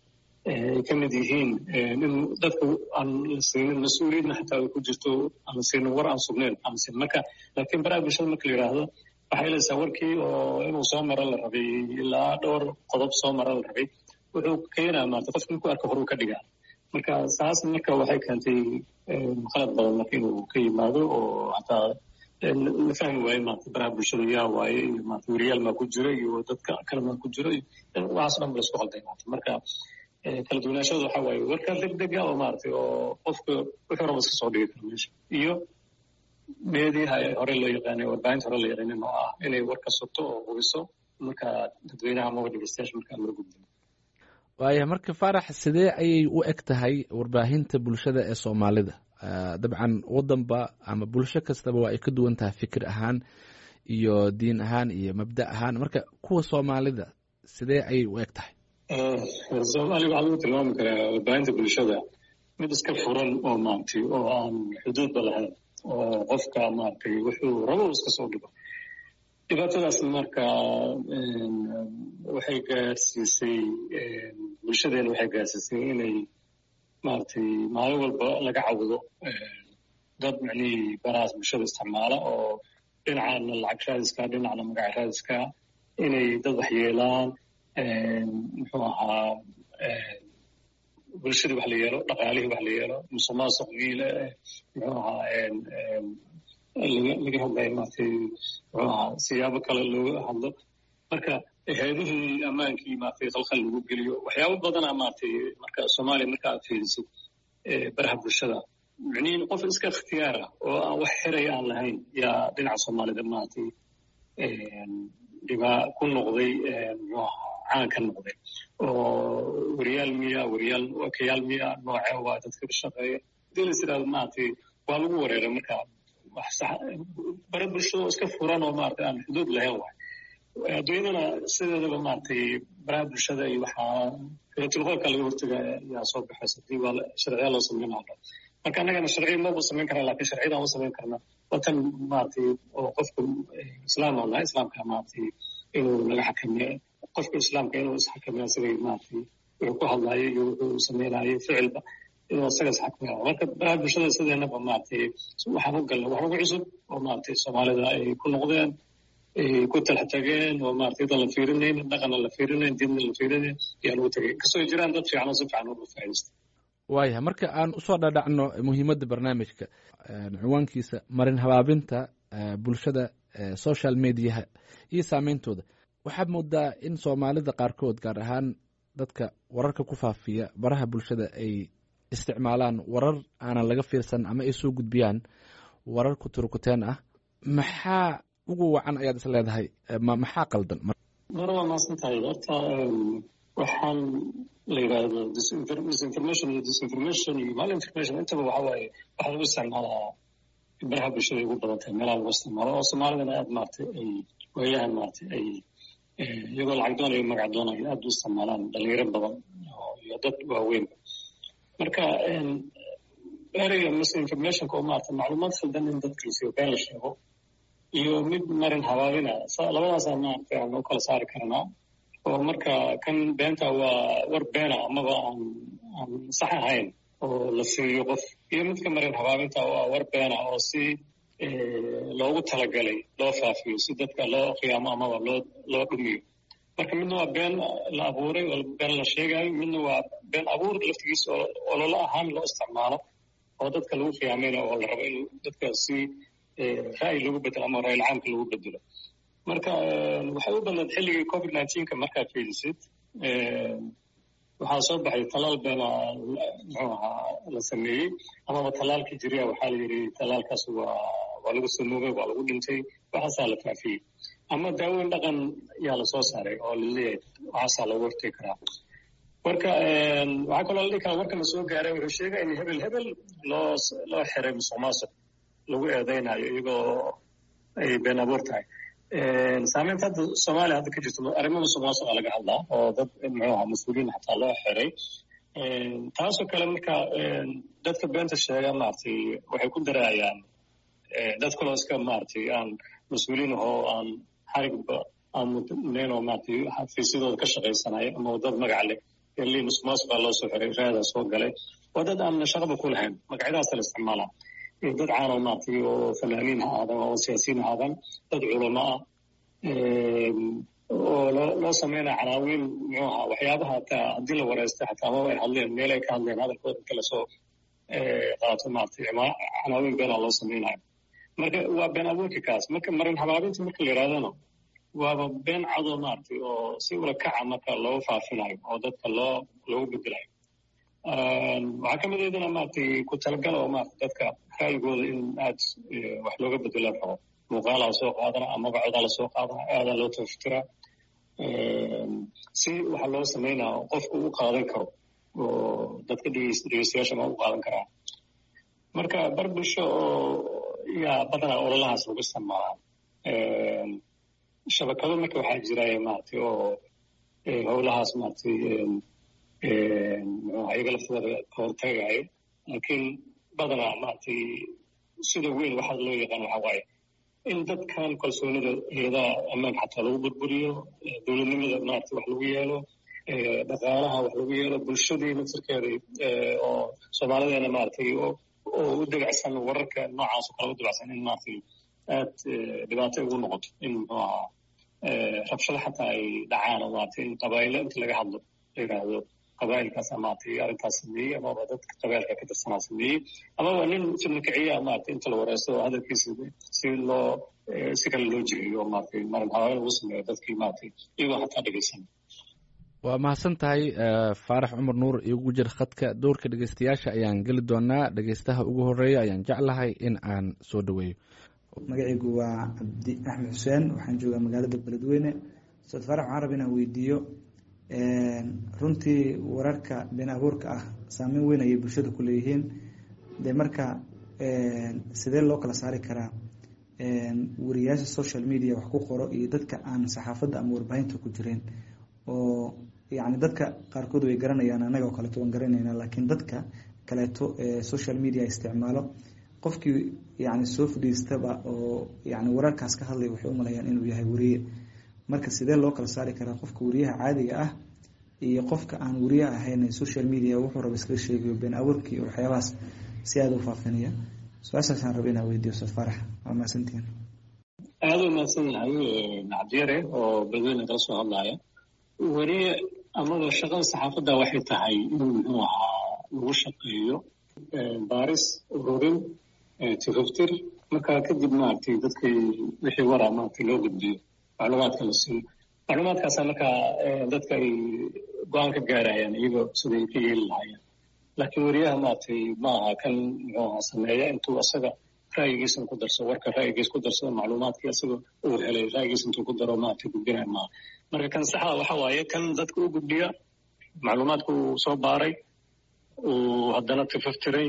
ay ka mid yihiin in dadka aan la siinin mas-uuliyadna xataa ay ku jirto aan la siinin war aan sugnayn aan la siinin. marka laakiin baraha bulshada marka la yidhaahdo waxay helaysaa warkii oo inuu soo maro la rabay ilaa dhowr qodob soo maro la rabay wuxuu keenaa maarata qofka markuu arka horuu ka dhigaa. marka saas marka waxay keentay qalad badan marka inuu ka yimaado oo hataa la fahmi waaye maarata baraha bulshada yaa waaye iyo maarata weriyaal maa ku jira iyo dadka kale maa ku jira waxaas dhan ba laisku qalday maarata marka kala duwanaashada waxaa waaye warka degdega oo maarata oo qofka wuxuu raba iska soo dhigi karo meesha iyo meediyaha hore loo yaqaanay warbaahinta hore loo yaqaanin oo ah inay warka sugto oo hubiso marka dadweynaha ama dhegeystayaasha markaa loo gudbiyo waaya marka Faarax sidee ayay u eg tahay warbaahinta bulshada ee Soomaalida dabcan wadanba ama bulsho kastaba waa ay ka duwan tahay fikir ahaan iyo diin ahaan iyo mabda ahaan marka kuwa Soomaalida sidee ayay u eg tahay Soomaaliga waxaa lagu tilmaami karaa warbaahinta bulshada mid iska furan oo maaragtay oo aan xuduudba lahayn oo qofka maaragtay wuxuu rabo iska soo dhigo dhibaatadaas marka waxay gaarsiisay bulshadeena waxay gaarsiisay inay maaragtay maalin walba laga cawdo dad macnihii barahaas bulshada isticmaala oo dhinacana lacag raadiska dhinacna magac raadiska inay dad waxyeelaan muxuu ahaa bulshadii wax la yeelo dhaqaalihii wax la yeelo musuqmaasuq wiile muxuu ahaa laga hadlayo maaragtay muxuu ahaa siyaabo kale looga hadlo marka hay-adihii ammaankii maaragtay khalkhal lagu geliyo waxyaabo badana maaragtay marka Soomaaliya marka aad fiirisid baraha bulshada macnihiin qof iska ikhtiyaar ah oo aan wax xiray aan lahayn yaa dhinaca Soomaalida maaragtay dhibaa ku noqday muxuu ahaa caan ka noqday oo weriyaal wakayaal miya noocee waa dadka ka shaqeeya hadii la yidhahdo maaragtay waa lagu wareeray marka wax sax bara bulshada iska furan oo maaragtay aan xuduud lahayn waay adduunyadana sideedaba maaragtay baraha bulshada iyo waxaa telefoonka laga hortaga yaa soo baxaysa hadii waa sharciya loo sameyn lahaa marka annagana sharciya maba samayn karna laakiin sharciyada aan u samayn karna watan maaragtay oo qofka islaam oo laha islaamka maaragtay inuu naga xakameeyo qofka islaamka inuu isxakameeyo isagay maaragtay wuxuu ku hadlaayo iyo wuxuu samaynayo ficilba inuu isaga isxakameeyo marka baraha bulshada sideenaba maaragtay waxaan u galnay wax ugu cusub oo maaragtay Soomaalida ay ku noqdeen ku talxatageen oo maaragtay dad la fiirinayn dhaqanna la fiirinayn diinna la fiirinayn yaa lagu tagay kasoo jiraan dad fiican oo si fiican uga faa'iidaysta waaya marka aan usoo dhadhacno muhiimadda barnaamijka cinwaankiisa marin habaabinta bulshada social mediaha iyo saameyntooda waxaad moodaa in Soomaalida qaarkood gaar ahaan dadka wararka ku faafiya baraha bulshada ay isticmaalaan warar aanan laga fiirsan ama ay soo gudbiyaan warar ku turkuteen ah maxaa ugu wacan ayaad is leedahay maxaa qaldan mar waa maasantahay horta waxaan la yidhaahdo misinformation iyo disinformation iyo malinformation intaba waxa waaye waxaa lagu isticmaalaa baraha bulshada ugu badan tahay meelaha lagu isticmaalo oo Soomaalidana aad maaragtay ay waayahan maaragtay ay iyagoo lacag doonayo magac doonayo aad u isticmaalaan dhalinyaro badan iyo dad waaweyn marka ereyga misinformationka oo maaragtay macluumaad khaldan in dadka lasiiyo been la sheego iyo mid marin habaabina labadaasaa maaragtay aan u kala saari karnaa oo marka kan beenta waa war beena amaba aan sax ahayn oo la siiyo qof iyo midka marin habaabinta oo war beena oo si loogu talagalay loo faafiyo si dadka loo qiyaamo amaba loo dhumiyo marka midna waa been la abuuray oo been la sheegayo midna waa been abuur laftigiisa oo ololo ahaan loo isticmaalo oo dadka lagu qiyaamayna oo la rabo in dadka si ra'yi lagu bedelo ama ra'yi caamka lagu bedelo marka waxay u badnayd xilligii COVID-19 markaad fiirisid waxaa soo baxay talaal beena muxuu ahaa la sameeyey amaba talaalkii jiriya waxaa la yidhi talaalkaas waa lagu samoogay waa lagu dhintay waxaasaa la faafiyey ama daaweyn dhaqan yaa lasoo saaray oo laleeyahay waxaasaa lagu hortegi karaa marka waxaa kaloo la dhihi karaa warkan la soo gaaray wuxuu sheegay in hebel loo xiray musuqmaasuq lagu eedeynayo iyagoo ay been abuur tahay saameynta hadda Soomaaliya hadda ka jirto arrimo musuqmaasuq laga hadlaa oo dad muxuu ahaa mas-uuliyiin xataa loo xiray taasoo kale marka dadka beenta sheega maaragtay waxay ku daraayaan dad kaloo iska maaragtay aan mas-uuliyiin ahoo aan xarigba aan mudnayn oo maaragtay xafiisyadooda ka shaqaysanaya ama dad magac leh eli musuqmaasuqa loo soo xiray raadaa soo galay waa dad aan shaqaba ku lahayn magacyadaasa la isticmaalaa dad caan oo maaragtay oo fanaaniin ha aadan oo siyaasiyiin ha aadan dad culamo ah oo loo sameynaya canaawiin muxuu ahaa waxyaabaha hataa haddii la wareystay xataa amaba ay hadleen meel ay ka hadleen hadalkooda inta lasoo qaato maaragtay canaawiin beenaa loo sameynayo marka waa been abuurka kaas marka marin habaabinta marka la yidhahdana waaba been cadoo maaragtay oo si ula kaca marka loo faafinayo oo dadka loogu bedelayo waxaa ka mid aydana maaragtay ku talagala oo maaragtay dadka ra'yigooda in aad wax looga bedela rabo muuqaalaa lasoo qaadana amaba codaa lasoo qaadana aadaa loo tafatira si waxa loo samaynaa qofku u qaadan karo oo dadka dhegeystayaasha ma u qaadan karaa marka bar bulsho oo yaa badanaa ololahaas lagu samaa shabakado marka waxaa jiraya maaragtay oo howlahaas maaragtay ayaga laftooda ka hortagayo laakiin badanaa maaragtay sida weyn waxaa loo yaqaan waxaa waaye in dadkan kalsoonida hayadaha ammaanka xataa lagu burburiyo dowladnimada maaragtay wax lagu yeelo dhaqaalaha wax lagu yeelo bulshadii nafsirkeeda oo soomaalideena maaragtay oo u dabacsan wararka noocaas oo kale u dabacsan in maaragtay aad dhibaato ugu noqoto in muxuu ahaa rabshado xataa ay dhacaan oo maaragtay in qabaa'ilo inta laga hadlo la yidhaahdo qabaa'ilkaas maaragtay arrintaas sameeyey amaba dadka qabaa'ilka ka tirsanaa sameeyey amaba nin sibnakiciya maaragtay inta la wareysto oo hadalkiisa si kale loo jeediyo oo maaragtay marin habaabin lagu sameeyo dadkii maaragtay iyagoo xataa dhegeysan waa mahadsan tahay faarax cumar nuur igu jir khadka dowrka dhegeystayaasha ayaan geli doonaa dhegeystaha ugu horeeya ayaan jeclahay in aan soo dhaweeyo magacaygu waa cabdi axmed xuseen waxaan joogaa magaalada beledweyne ustaad faarax waxaan raba inaan weydiiyo runtii wararka been abuurka ah saameyn weyn ayay bulshada ku leeyihiin de marka sidee loo kala saari karaa wariyaasha social media wax ku qoro iyo dadka aan saxaafadda ama warbaahinta ku jireen oo yani dadka qaarkood way garanayaan anaga oo kaleeto waan garanayna laakiin dadka kaleeto social media isticmaalo qofkii yani soo fadhiistaba oo yani wararkaas ka hadlaya waxay u malayaan inuu yahay wariye marka sidee loo kala saari karaa qofka wariyaha caadiga ah iyo qofka aan wariye ahayn social media wuxuu raba iskaga sheegayo been abuurkii waxyaabahaas si aada u faafinaya su-aashaasaan raba inaan weydiiyo ustaad faarax waa mahadsantihiin aada u mahadsan yahay cabdiyare oo beledweyne kala soo hadlaya wariye amaba shaqada saxaafadda waxay tahay inuu muxuu ahaa lagu shaqeeyo baaris ururin tifaftir markaa kadib maaragtay dadkii wixii waraa maaragtay loo gudbiyo macluumaadka la siiyo macluumaadkaasa markaa dadka ay go-aan ka gaarayaan iyagoo siday ka yeeli lahaayeen laakiin wariyaha maaragtay ma aha kan muxuu ahaa sameeya intuu asaga ra'yigiisan ku darso warka ra'yigiis ku darsado macluumaadkii asaga uu helay ra'yigiis intuu ku daro maaragtay gudbinaya maaha marka kan saxda waxa waaye kan dadka u gudbiya macluumaadka uu soo baaray uu haddana tifaftiray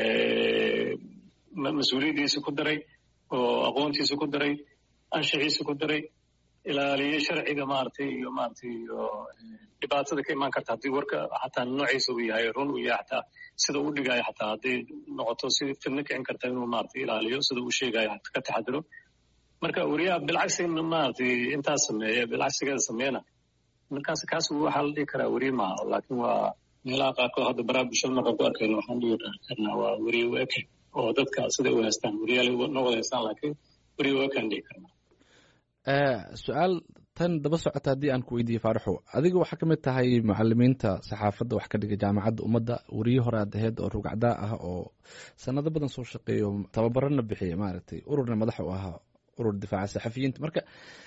mas-uuliyaddiisa ku daray oo aqoontiisa ku daray anshaxiisa ku daray ilaaliyey sharciga maaragtay iyo maaragtay iyo dhibaatada ka imaan karta haddii warka xataa noociisa uu yahay run uu yahay xataa sida uu dhigayo xataa hadday noqoto si fidno kicin karta inuu maaragtay ilaaliyo sida uu sheegayo ka taxadiro marka wariyaha bilcagsi maaragtay intaas sameeya bilcagsigeeda sameeyana markaas kaas waxaa la dhihi karaa weriye maaha laakiin waa meelaha qaarkood hadda baraha bulshada markaan ku arkayno waxaan dhihi karnaa waa weriye weke oo dadka siday u haystaan weriyaal noo wada haystaan laakiin weriye wekaan dhihi karnaa su-aal tan daba socota haddii aan ku weydiiye faaraxo adiga waxaa ka mid tahay macalimiinta saxaafadda wax ka dhiga jaamacadda ummadda weriye hore aad aheyd oo rugacdaa ah oo sanado badan soo shaqeeyo tababarana bixiya maaragtay ururna madax u ahaa urur difaaca saxafiyiinta marka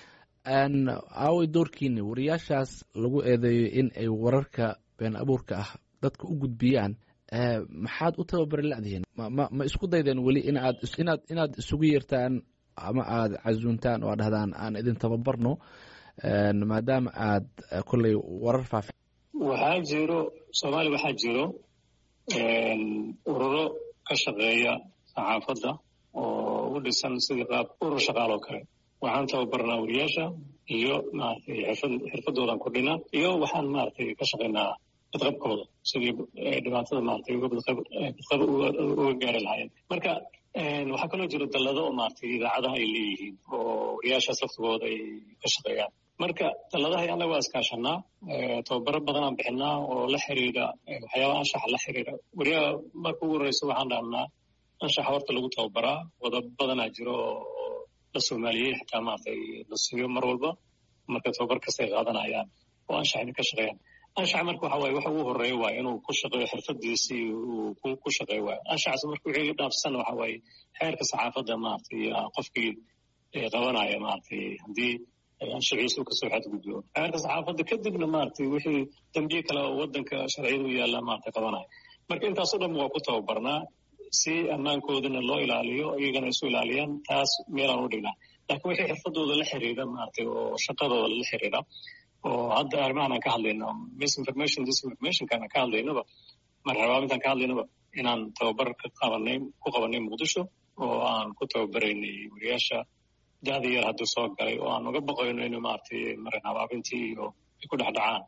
aaway doorkiini wariyaashaas lagu eedeeyo in ay wararka been abuurka ah dadka u gudbiyaan maxaad u tababari ladihiin ma isku daydeen weli inaad isugu yeertaan ama aad casuuntaan oo aad dhahdaan aan idin tababarno maadaama aad kolley warar faafi waxaa jiro soomaaliya waxaa jiro ururo ka shaqeeya saxaafadda oo u dhisan sidii qaab urur shaqaal oo kale waxaan tababarnaa wariyaasha iyo maaragtay xirfadoodan kordhinaa iyo waxaan maaragtay ka shaqaynaa badqabkooda sidii dhibaatada maaragtay badqab uga gaari lahaayeen marka waxaa kaloo jiro dallado oo maaragtay idaacadaha ay leeyihiin oo wariyaashaas laftigooda ay ka shaqeeyaan marka dalladaha annaga waa iskaashanaa tababaro badanaan bixinaa oo la xiriira waxyaabaha anshaxa la xiriira wariyaha marka ugu horreysa waxaan dhahnaa anshaxa horta lagu tababaraa wadab badanaa jiro oo la soomaaliyey xitaa maaragtay la siiyo mar walba marka tababar kasta ay qaadanayaan oo anshaxina ka shaqeeyaan anshax marka waxa waaye waxa ugu horeeya waa inuu ku shaqeeyo xirfadiisii uu ku shaqeeyo waayo anshaxaas marka wixii dhaafsan waxa waaye xeerka saxaafadda maaragtay qofkii qabanaya maaragtay haddii anshaxiisu kasoo xadgudbo xeerka saxaafadda kadibna maaragtay wixii dambiye kale oo waddanka sharciyada u yaalla maaragtay qabanaya marka intaasoo dhan waa ku tababarnaa si ammaankoodana loo ilaaliyo iyagana isu ilaaliyaan taas meelaan u dhignaa laakiin wixii xirfadooda la xiriira maaragtay oo shaqadooda la xiriira oo hadda arrimahan aan ka hadlayno misinformation disinformationkaan aan ka hadlaynaba marxabaamintaan ka hadlaynaba inaan tababar ku qabanay muqdisho oo aan ku tababaraynay wariyaasha da'da yar hadduu soo galay oo aan uga baqayno inuu maaragtay marin habaabintii iyo ay ku dhexdhacaan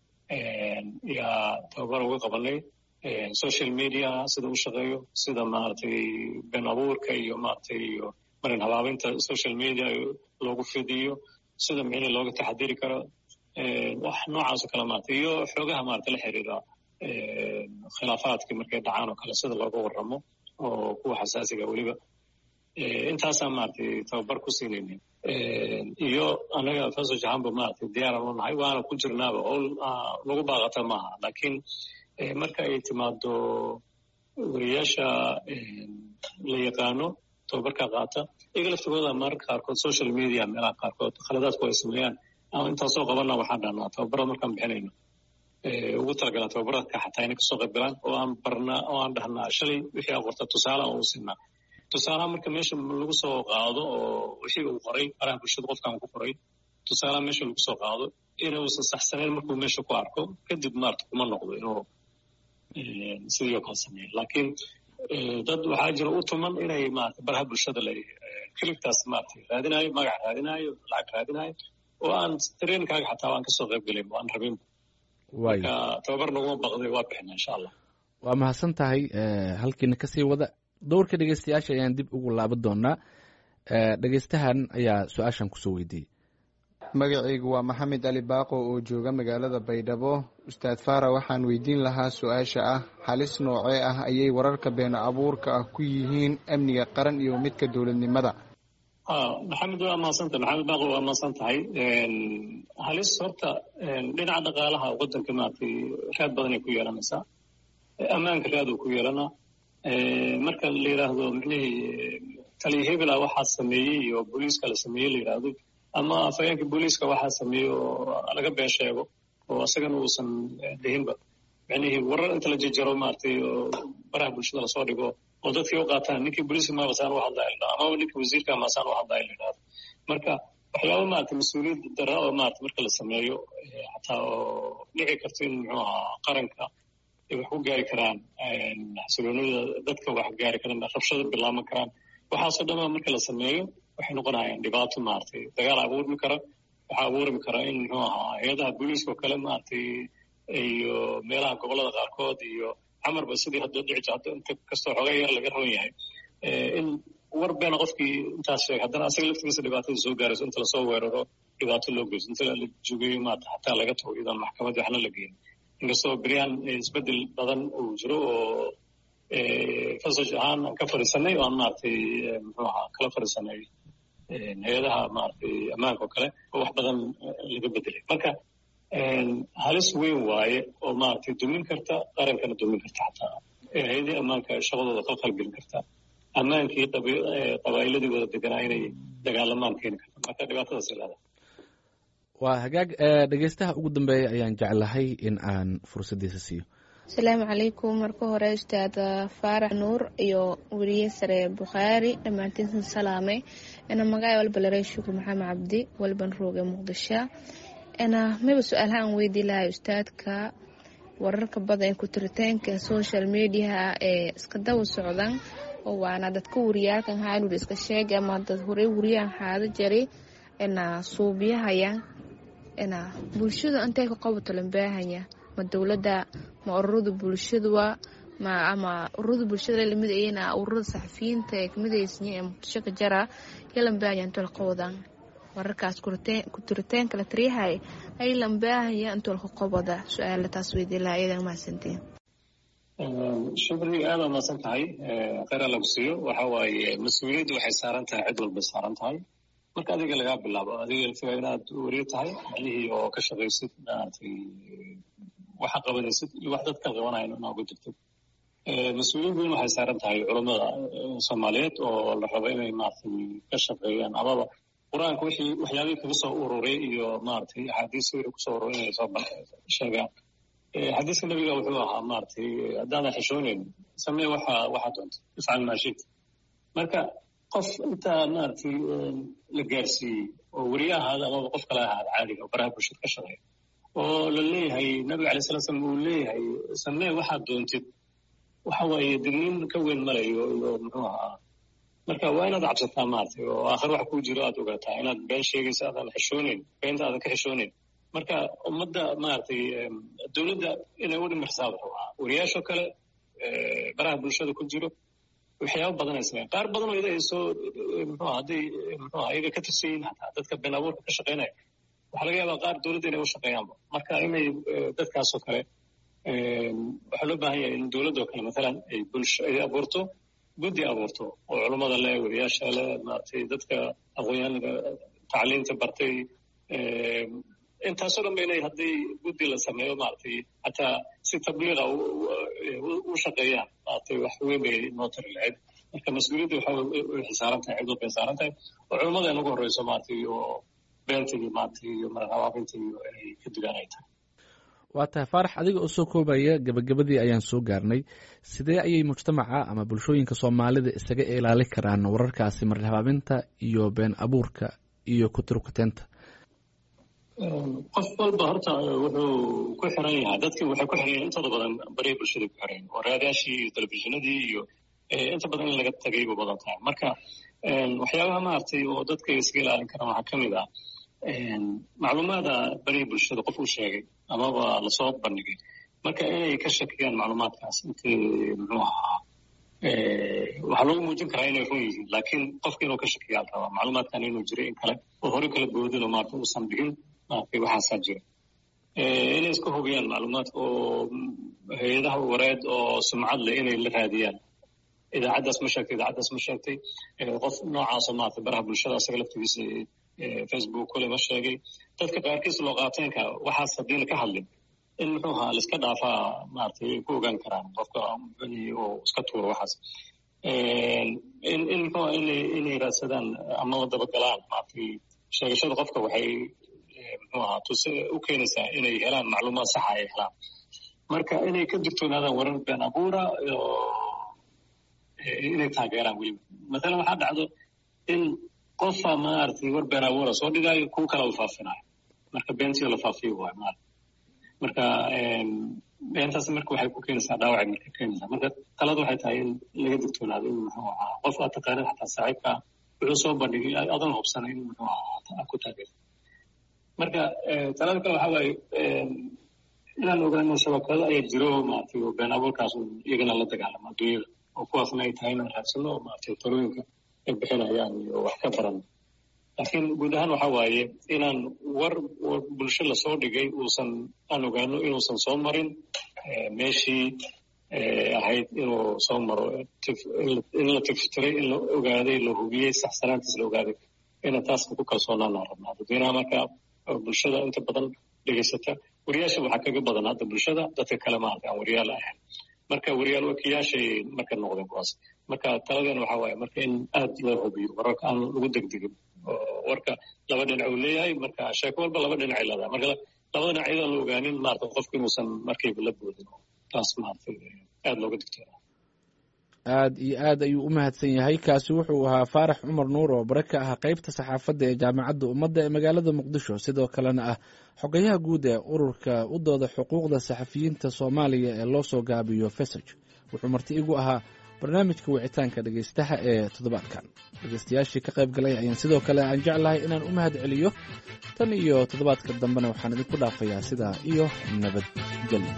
yaa tababar uga qabanay social media sida u shaqeeyo sida maaragtay been abuurka iyo maaragtay iyo marin habaabinta social media loogu fidiyo sida micne looga taxadiri karo wax noocaas oo kale maaragtay iyo xoogaha maaragtay la xiriira khilaafaadkii markay dhacaan oo kale sida looga warramo oo kuwa xasaasiga weliba intaasaan maaragtay tababar ku siinayna iyo anaga fasoj ahaanba maaragtay diyaaran u nahay waana ku jirnaaba oo lagu baaqata maaha laakiin marka ay timaado wariyaasha la yaqaano tababarka qaata iyaga laftigooda mararka qaarkood social media meelaha qaarkood khaladaadku ay sameeyaan ama intaasoo qabanna waxaan dhahnaa tababarada markaan bixinayno ugu talagalaa tababaradka xataa inay kasoo qayb galaan oo aan barnaa oo aan dhahnaa shalay wixii aan qorta tusaale aan u siinaa tusaalaha marka meesha lagu soo qaado oo wixii uu qoray araha bulshada qofkaan ku qoray tusaalaha meesha lagu soo qaado inuusan saxsanayn markuu meesha ku arko kadib maarta kuma noqdo inuu sidii oo kale sameeyo laakiin dad waxaa jira u tuman inay maarata baraha bulshada la kilibtaas maarata raadinayo magac raadinayo lacag raadinayo oo aan tareenkaaga xataa aan kasoo qayb gelin aan rabin marka tababar naguma baqday waa bixina insha allah waa mahadsan tahay halkiina kasii wada dowrka dhegeystayaasha ayaan dib ugu laaban doonaa dhegeystahan ayaa su-aashan kusoo weydiiyey magacaygu waa maxamed ali baaqo oo jooga magaalada baydhabo ustaad faara waxaan weydiin lahaa su-aasha ah halis noocee ah ayay wararka been abuurka ah ku yihiin amniga qaran iyo midka dowladnimada maxamed waa mahadsanta maxamed baaqo waa mahadsan tahay halis horta dhinaca dhaqaalaha waddanka maaragtay raad badan ay ku yeelanaysaa ammaanka raad uu ku yeelanaa marka la yidhaahdo micnihii taliya hebela waxaa sameeyey iyo booliiska la sameeyey la yidhaahdo ama afhayeenka booliiska waxaa sameeyey oo laga been sheego oo isagana uusan dhihinba micnihii warar inta la jejaro maaragtay oo baraha bulshada lasoo dhigo oo dadkii u qaataan ninkii booliiska maabasaan u hadlaya la yidhahdo amaba ninkii wasiirka maasaan u hadlaya la yidhahdo marka waxyaaba maaragtay mas-uuliyad dara oo maaragtay marka la sameeyo xataa oo dhici karto in muxuu ahaa qaranka ay wax ku gaari karaan xasiloonida dadka wax gaari karaan rabshada bilaaban karaan waxaasoo dhan marka la sameeyo waxay noqonayaan dhibaato maaragtay dagaal abuurmi kara waxaa abuurmi kara in muxuu ahaa hay-adaha booliiska oo kale maaragtay iyo meelaha gobollada qaarkood iyo camarba sidii hadda dhici jirta inta kastoo xoogaa yar laga raban yahay in war beena qofkii intaas sheegay haddana asaga laftigiisa dhibaatada soo gaarayso inta lasoo weeraro dhibaato loo geyso inta la jogeeyo maarata xataa laga tago iyadoon maxkamad waxna la geyn inkastoo beryahan isbeddel badan uu jiro oo fasaj ahaan aan ka fadhiisanay oo aan maaragtay muxuu ahaa kala fadhiisanay hay-adaha maaragtay ammaanka oo kale oo wax badan laga bedelay marka halis weyn waaye oo maaragtay dumin karta qarankana dumin karta xataa hay-adii ammaanka shaqadooda qalqalgelin karta ammaankii qabaa'iladii wada deganaa inay dagaalamaan keeni karta marka dhibaatadaas ilaada waa hagaag dhegeystaha ugu dambeeya ayaan jeclahay in aan fursaddiisa siiyo asalaamu calaykum marka hore ustaad faarax nuur iyo weriye sare bukhaari dhammaantiinsan salaamay magacay walba larey shukur maxamed cabdi walban rooge muqdisho mayba su-aalaha aan weydii lahay ustaadka wararka badan ee kutiritaanka social mediaha ee iska daba socdan oo waana dadka wariyaalkan haanur iska sheegay ama dad horey wariyaan haada jaray suubiyahaya bulshada intay ka qabato lambaahanya ma dowladda ma ururada bulshada ama ururada bulshada lamid ayna ururada saxafiyiinta ee kamid aysan ee muqdisho ka jara lambaahanya inta la qawadan wararkaas kutiritaanka la tariyahay ay lambaahanya inta la qabada su-aal taas weydii la ayada ma santeen shukri aad ma san tahay khayr lagu siiyo waxa waaye mas'uuliyaddu waxay saaran tahay cid walba saaran tahay marka adiga laga bilaabo adiga laftiga inaad wariye tahay macnihii oo ka shaqaysid maaragtay waxa qabanaysid iyo wax dadka qabanayan inaa uga jirtid mas-uuliyiin weyn waxay saaran tahay culammada soomaaliyeed oo la rabo inay maaragtay ka shaqeeyaan amaba qur-aanka waxyaabihii kaga soo ururay iyo maaragtay axaadiis weli kusoo ururay inay soo sheegaan xadiiska nabiga wuxuu ahaa maaragtay haddaadan xishooneyn samee waxa doonta ifcal maa shita marka qof intaa maaragtay la gaarsiiyey oo weriye ahaada amaba qof kale ahaada caadiga oo baraha bulshada ka shaqeeya oo la leeyahay nabiga alay sala slam uu leeyahay samee waxaad doontid waxa waaye digniin ka weyn malayo iyo muxuu ahaa marka waa inaad cabsataa maaragtay oo aakhir wax kuu jiro aad ogaataa inaad been sheegaysa aadan xishooneyn beenta aadan ka xishooneyn marka ummadda maaragtay dowladda inay u dhimirsaa wuxuu ahaa weriyaashoo kale baraha bulshada ku jiro waxyaaba badan ay sameeyaan qaar badan oo iyaga ay soo muxuu hadday muxuu iyaga ka tirsan yihiin hataa dadka been abuurka ka shaqeynaya waxaa laga yaabaa qaar dowladda inay u shaqeeyaanba marka inay dadkaasoo kale waxaa loo baahan yahay in dowladdoo kale maalan ay abuurto guddi abuurto oo culummada leh weriyaasha leh maaragtay dadka aqoonyahanada tacliinta bartay intaasoo dhan ba inay haddii guddi la sameeyo maaragtay hataa si tabliiqa u shaqeeyaan maaragtay wax weyn bay noo tari lahayd marka mas-uuliyadda way xisaaran tahay cidoo bay saaran tahay oo culummada in ugu horreyso maaragtay iyo beenta iyo maaragtay iyo marahabaabinta iyo inay ka dugaan ay tahay waa tahay faarax adiga oo soo koobaya gabagabadii ayaan soo gaarnay sidee ayay mujtamaca ama bulshooyinka soomaalida isaga ilaalin karaan wararkaasi marhabaabinta iyo been abuurka iyo kuturkuteenta qof walba horta wuxuu ku xiran yahay dadkii waxay ku xiran yahay intooda badan bariya bulshada ku xiran oo raadaashii iyo telefishinadii iyo inta badan in laga tagay bu badan tahay marka waxyaabaha maaragtay oo dadka iska ilaalin karaan waxaa ka mid ah macluumaada bariya bulshada qof uu sheegay amaba lasoo bandhigay marka inay ka shakiyaan macluumaadkaas intii muxuu ahaa waxaa loogu muujin karaa inay run yihiin laakiin qofka inuu ka shakiyaa la rabaa macluumaadkan inuu jiray in kale oo hore kala boodin oo maarata uusan dhigin maaragtay waxaasaa jira inay iska hubiyaan macluumaadka oo hay-adaha wareed oo sumcad leh inay la raadiyaan idaacaddaas ma sheegtay idaacaddaas ma sheegtay qof noocaasoo maaragtay baraha bulshada asaga laftigiisa facebook kule ma sheegay dadka qaarkiis loo qaateenka waxaas haddiina ka hadlin in muxuu ahaa laiska dhaafaa maaragtay ay ku ogaan karaan qofka oo iska tuuro waxaas in muxuu aha inay raadsadaan ama dabagalaan maaragtay sheegashada qofka waxay muxuu ahaa u keenaysaa inay helaan macluumaad saxa ay helaan marka inay ka digtoonaadaan warar been abuura inay taageeraan weliba maalan waxaa dhacdo in qofa maaragtay war been abuura soo dhigaayo kuwa kale la faafinayo marka beentii la faafiyo waay maarata marka beentaas marka waxay ku keenaysaa dhaawacay marka keenaysaa marka talada waxay tahay in laga digtoonaado in muxuu ahaa qof aad taqaanid xataa saaxiibka wuxuu soo bandhigay adan hubsanay in muxuu ahaa ku taageero marka talada kale waxaa waaye inaan ogaano shabakado ayaa jiro maaragtay oo been abuurkaas iyagana la dagaalamo adduunyada oo kuwaasna ay tahay inaan raadsano oo maaragtay talooyinka ay bixinayaan iyo wax ka baran laakiin guud ahaan waxaa waaye inaan war bulsho lasoo dhigay aan ogaano inuusan soo marin meeshii ahayd inuu soo maro in la tiftiray in la ogaaday la hubiyey saxsanaantiis la ogaaday ina taas ku kalsoonaanaan rabnaa dadweynaha marka bulshada inta badan dhegaysata wariyaasha waxaa kaga badan hadda bulshada dadka kale maarata aan wariyaal ahayn marka wariyaal wakiyaashay marka noqdeen kuwaas marka taladeena waxaa waaye marka in aad loo hubiyo wararka aan lagu degdegin oo warka laba dhinac uu leeyahay marka sheeko walba laba dhinacay leedahay marka labada dhinac iyadaan la ogaanin maarata qofka inuusan markayba la boodin taas maarata aad looga digtoona aad iyo aad ayuu u mahadsan yahay kaasi wuxuu ahaa faarax cumar nuur oo bare ka ah qaybta saxaafadda ee jaamacadda ummadda ee magaalada muqdisho sidoo kalena ah xogayaha guud ee ururka u dooda xuquuqda saxafiyiinta soomaaliya ee loo soo gaabiyo fesaj wuxuu marti igu ahaa barnaamijka wicitaanka dhegaystaha ee toddobaadkan dhegaystayaashii ka qayb galay ayaan sidoo kale aan jeclahay inaan u mahad celiyo tan iyo toddobaadka dambena waxaan idinku dhaafayaa sidaa iyo nabadgelyo.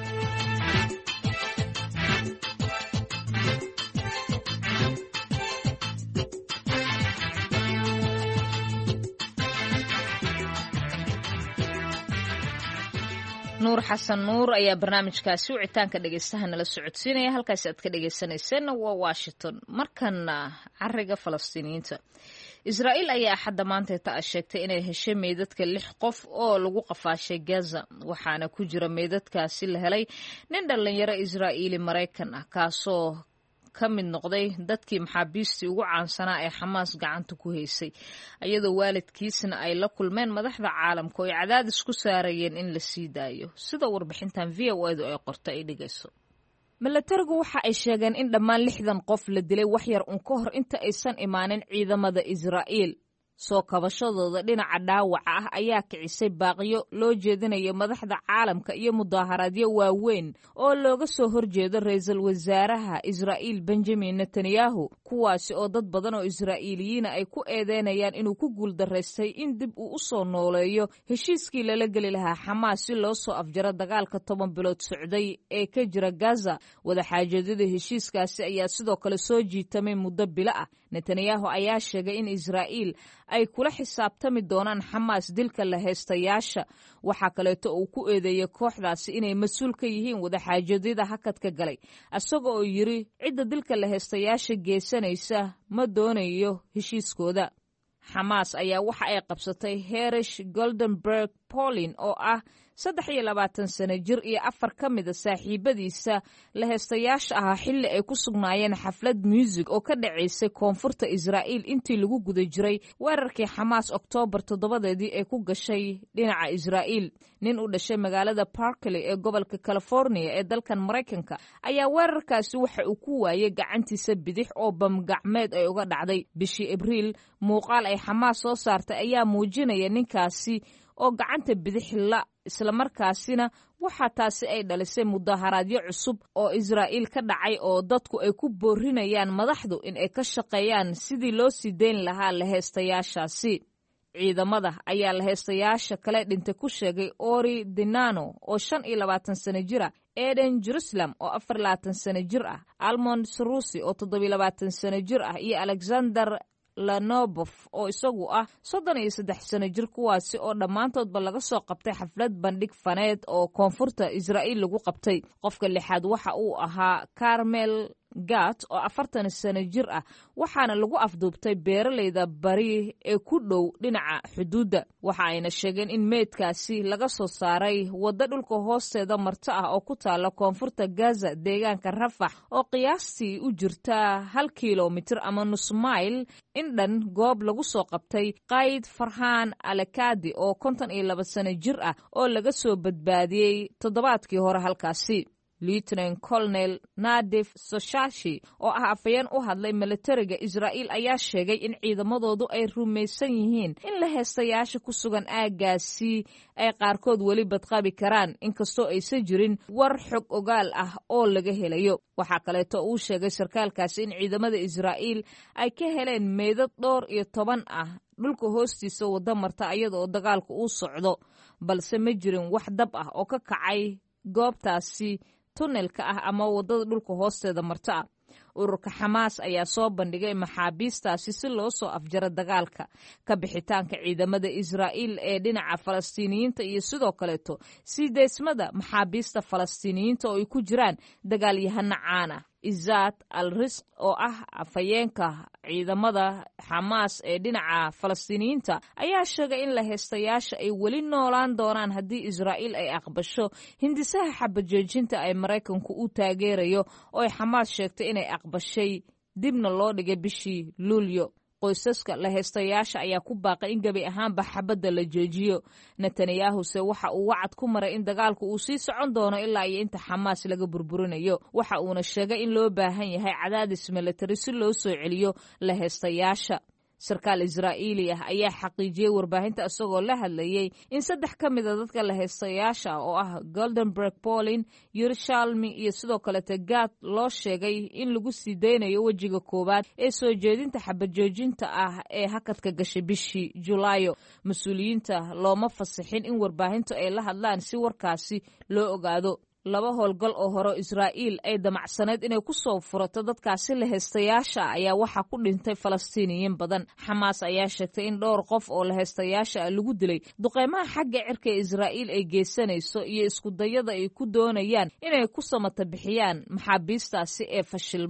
nuur xasan nuur ayaa barnaamijkaasi wicitaanka dhegaystaha nala socodsiinaya halkaasi aad ka dhegaysanayseena waa washington markana cariga falastiiniyiinta israa'iil ayaa axadda maanteeta sheegtay inay heshay meydadka 6 qof oo lagu qafaashay gaza waxaana ku jira meydadkaasi la helay nin dhallinyaro israa'iili maraykan ah kaasoo ka mid noqday dadkii maxaabiistii ugu caansanaa ee xamaas gacanta ku haysay iyadoo waalidkiisna ay la kulmeen madaxda caalamka oo ay cadaadis ku saarayeen in la sii daayo sida warbixintan VOA-du ay qorto ay dhigayso milatarigu waxa ay sheegeen in dhammaan 60 qof la dilay wax yar un ka hor inta aysan imaanin ciidamada Israa'iil soo kabashadooda dhinaca dhaawaca ah ayaa kicisay baaqiyo loo jeedinayo madaxda caalamka iyo mudaharaadyo waaweyn oo looga soo horjeedo ra'iisul wasaaraha Israa'iil Benjamin Netanyahu kuwaasi oo dad badan oo Israa'iiliyiin ay ku eedeynayaan inuu ku guuldareystay in dib uu u soo nooleeyo heshiiskii lala geli lahaa Xamaas si loo soo afjaro dagaalka 10 bilood socday ee ka jira Gaza wadaxaajoodida heshiiskaasi ayaa sidoo kale soo jiitamay muddo bilo ah Netanyahu ayaa sheegay in Israa'iil ay kula xisaabtami doonaan Xamaas dilka la haystayaasha waxa kaleeto uu ku eedeeyay kooxdaasi inay mas'uul ka yihiin wadaxaajoodida hakadka galay asagoo oo yiri cidda dilka la haystayaasha geesanaysa ma doonayo heshiiskooda Xamaas ayaa waxa ay qabsatay Herish Goldenberg Polin oo ah 23 sano jir iyo 4 ka mid ah saaxiibadiisa la haystayaasha ah xilli ay ku sugnaayeen xaflad music oo ka dhaceysay koonfurta Israa'iil intii lagu guda jiray weerarkii Xamaas Oktoobar 7-deedii ee ku gashay dhinaca Israa'iil nin u dhashay magaalada Berkeley ee gobolka California ee dalkan Mareykanka ayaa weerarkaasi waxa uu ku waayay gacantiisa bidix oo bam gacmeed ay uga dhacday bishii Abriil muuqaal ay Xamaas soo saartay ayaa muujinaya ninkaasi oo gacanta bidix la isla markaasina waxa taasi ay dhalisay mudaharaadyo cusub oo Israa'iil ka dhacay oo dadku ay ku boorinayaan madaxdu in ay ka shaqeeyaan sidii loo sii deyn lahaa la haystayaashaasi ciidamada ayaa la haystayaasha kale dhintay ku sheegay Ori Dinano oo 25 sano jir ah Eden Jerusalem oo 24 sano jir ah Almond Sarusi oo 27 sano jir ah iyo Alexander Lanobov oo isagu ah 33 sano jir kuwaasi oo dhammaantoodba laga soo qabtay xaflad bandhig faneed oo koonfurta Israa'iil lagu qabtay qofka lixaad waxa uu ahaa Carmel Gat oo 40 sano jir ah waxaana lagu afduubtay beeralayda bari ee ku dhow dhinaca xuduudda waxa ayna sheegeen in meedkaasi laga soo saaray waddo dhulka hoosteeda marto ah oo ku taala koonfurta Gaza deegaanka Rafax oo qiyaastii u jirta 1 kiiloomitir ama nus mayl in dhan goob lagu soo qabtay Qayd Farhan Alakadi oo 52 sano jir ah oo laga soo badbaadiyay toddobaadkii hore halkaasi Lieutenant Colonel Nadif Soshashi oo ah afayeen u hadlay militariga Israa'iil ayaa sheegay in ciidamadoodu ay rumaysan yihiin in la haystayaasha ku sugan aagaasi ay qaarkood weli badqabi karaan inkastoo aysan jirin war xog ogaal ah oo laga helayo waxa kaleeto uu sheegay sarkaalkaasi in ciidamada Israa'iil ay ka heleen meedad dhowr iyo 10 ah dhulka hoostiisa waddo marta iyadoo dagaalku uu socdo balse ma jirin wax dab ah oo ka kacay goobtaasi tunnelka ah ama wadada dhulka hoosteeda marta ah ururka Xamaas ayaa soo bandhigay maxaabiistaasi si loo soo afjaro dagaalka ka bixitaanka ciidamada Israa'iil ee dhinaca Falastiiniyiinta iyo sidoo kaleeto sii deysmada maxaabiista Falastiiniyiinta oo ay ku jiraan dagaalyahano caan ah Izat al-Risq oo ah afayeenka ciidamada Xamaas ee dhinaca Falastiiniyiinta ayaa sheegay in la haystayaasha ay weli noolaan doonaan haddii Israa'iil ay aqbasho hindisaha xabajoojinta ay Mareykanku u taageerayo oo ay Xamaas sheegtay inay aqbashay dibna loo dhigay bishii Luulyo qoysaska la haystayaasha ayaa ku baaqay in gabi ahaanba xabadda la joojiyo Netanyahu se waxa uu wacad ku maray in dagaalku uu sii socon doono ilaa iyo inta Xamaas laga burburinayo waxa uuna sheegay in loo baahan yahay cadaadis military si loo soo celiyo la haystayaasha sarkaal Israa'iili ah ayaa xaqiijiyay warbaahinta asagoo la hadlayay in 3 ka mid ah dadka la haystayaasha oo ah Goldenberg Polin Yerushalmi iyo sidoo kale Gat loo sheegay in lagu sii deynayo wajiga koobaad ee soo jeedinta xabajoojinta ah ee hakadka gashay bishii Julaayo mas'uuliyiinta looma fasixin in warbaahintu ay la hadlaan si warkaasi loo ogaado 2 howlgal oo hore Israa'iil ay damacsaneed inay ku soo furato dadkaasi la haystayaasha ayaa waxa ku dhintay Falastiiniyiin badan Xamaas ayaa sheegtay in dhowr qof oo la haystayaasha lagu dilay duqeymaha xagga cirka ee Israa'iil ay geysanayso iyo isku dayada ay ku doonayaan inay ku samata bixiyaan maxaabiistaasi ee fashilmay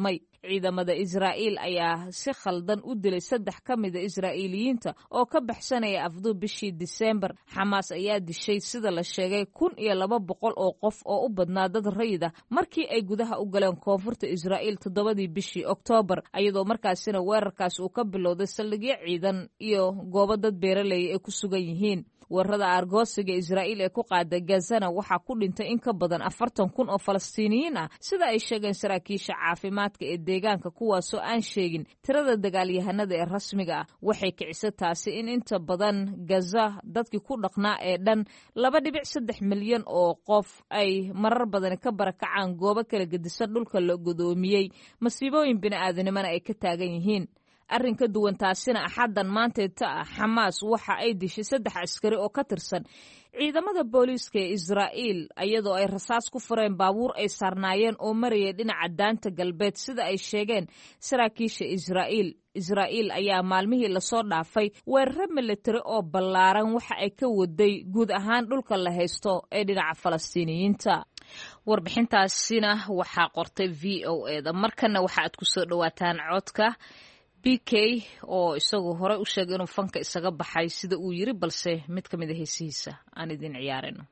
ciidamada Israa'iil ayaa si khaldan u dilay 3 ka mid ah Israa'iiliyiinta oo ka baxsanaya afduub bishii December. Xamaas ayaa dishay sida la sheegay 1200 oo qof oo u badnaa dad rayid ah markii ay gudaha u galeen koonfurta Israa'iil 7 bishii Oktoobar, iyadoo markaasina weerarkaas uu ka bilowday saldhigyo ciidan iyo goobo dad beeraley ay ku sugan yihiin. weerarada argoosiga Israa'iil ee ku qaaday Gazana waxaa ku dhintay in ka badan 40,000 oo Falastiiniyiin ah sida ay sheegeen saraakiisha caafimaadka ee deegaanka, kuwaasoo aan sheegin tirada dagaalyahanada ee rasmiga ah. waxay kicisay taasi in inta badan Gaza dadkii ku dhaqnaa ee dhan 2.3 milyan oo qof ay marar badan ka barakacaan goobo kala gedisan dhulka la godoomiyey, masiibooyin bini'aadanimana ay ka taagan yihiin. arrin ka duwan taasina axaddan maanteeta ah Xamaas waxa ay dishay 3 askari oo ka tirsan ciidamada booliiska ee Israa'iil iyadoo ay rasaas ku fureen baabuur ay saarnaayeen oo marayay dhinaca daanta galbeed sida ay sheegeen saraakiisha Israa'iil ayaa maalmihii la soo dhaafay weerar militari oo ballaaran waxa ay ka waday guud ahaan dhulka la haysto ee dhinaca Falastiiniyiinta. warbixintaasina waxaa qortay VOA-da. markana waxa aad ku soo dhawaataan codka BK oo isagu hore u sheegay inuu fanka isaga baxay sida uu yiri, balse mid ka mid ah heesihiisa aan idin ciyaarino.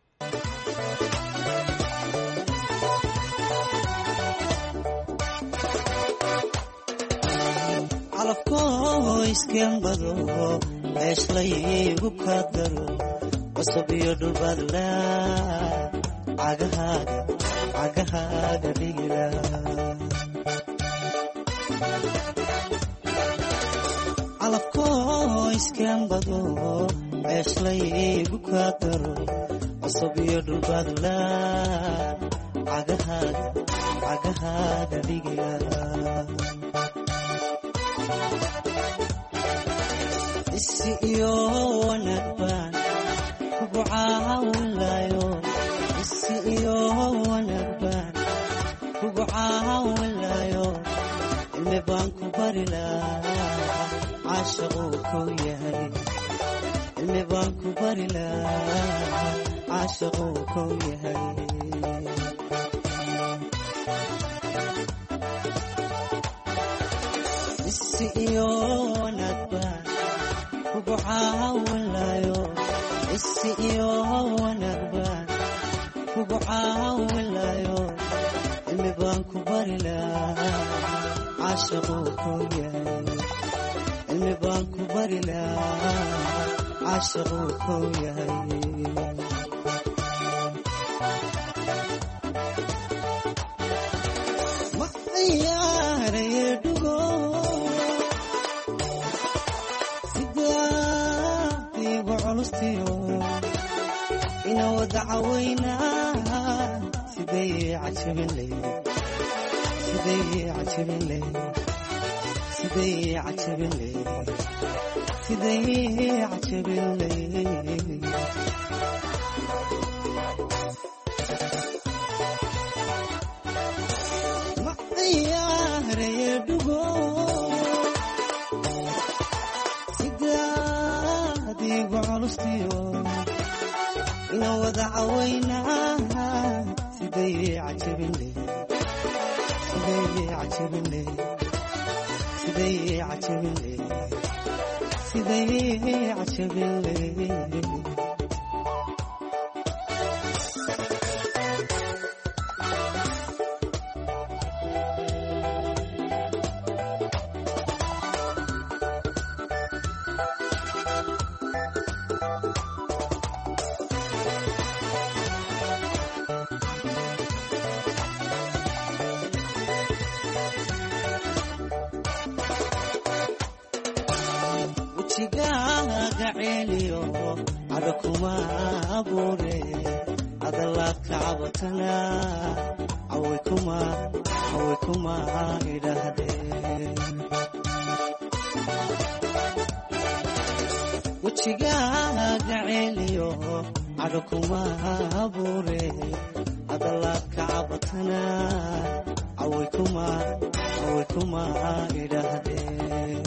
calafkoo iskembado meeshlaygu ka daro cusub iyo dhulbadla cagahaaga dhigila calafkoo iskembado meeshlaygu ka daro cusub iyo dhulbadla cagahaaga dhigila isi iyo wanaag baan kugu caawinlayo isi iyo wanaag baan kugu caawinlayo cilmi baan ku bari lahaa caashaquu kuu yahay cilmi baan ku bari lahaa caashaquu kuu yahay isi iyo wanaag baan kugu caawinlayo isi iyo wanaag baan kugu caawinlayo cilmi baan ku bari lahaa caashaquu kuu yahay cilmi baan ku bari lahaa caashaquu kuu yahay ma ciyaaraye dhugo sidaadiigu culustiyo ina wada cawaynaa siday cajabin leyd ma ciyaaraye dhugo sidaadiigu culustiyo ina wada cawaynaa siday cajabin leyd wajigaaga ceeliyo cadho kuma abuure adalaadka cabatana caway kuma idhaahdeen wajigaaga ceeliyo cadho kuma abuure adalaadka cabatana caway kuma idhaahdeen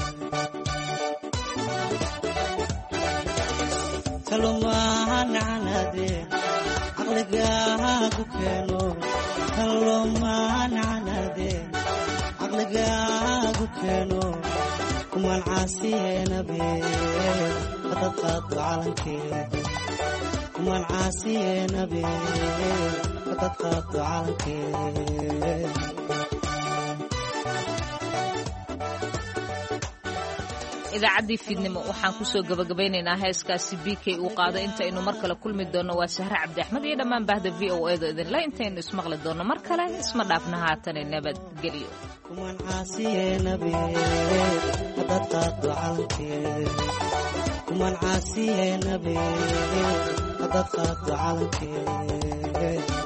kallumaanacnade caqligaagu keeno kallumaanacnade caqligaagu keeno kumaan caasiyeenabe hadad qaado calankee kumaan caasiyeenabe hadad qaado calankee idaacaddii fiidnimo waxaan ku soo gabagabaynaynaa heeskaasi BK uu qaado intaynu mar kale kulmi doonno waa Sahra Cabdi Axmed iyo dhammaan bahda VOA da idinla intaynu ismaqli doonno mar kale isma dhaafna haatan nabadgelyo kumaan caasiyeenabe hadad qaado calankee kumaan caasiyeenabe hadad qaado calankee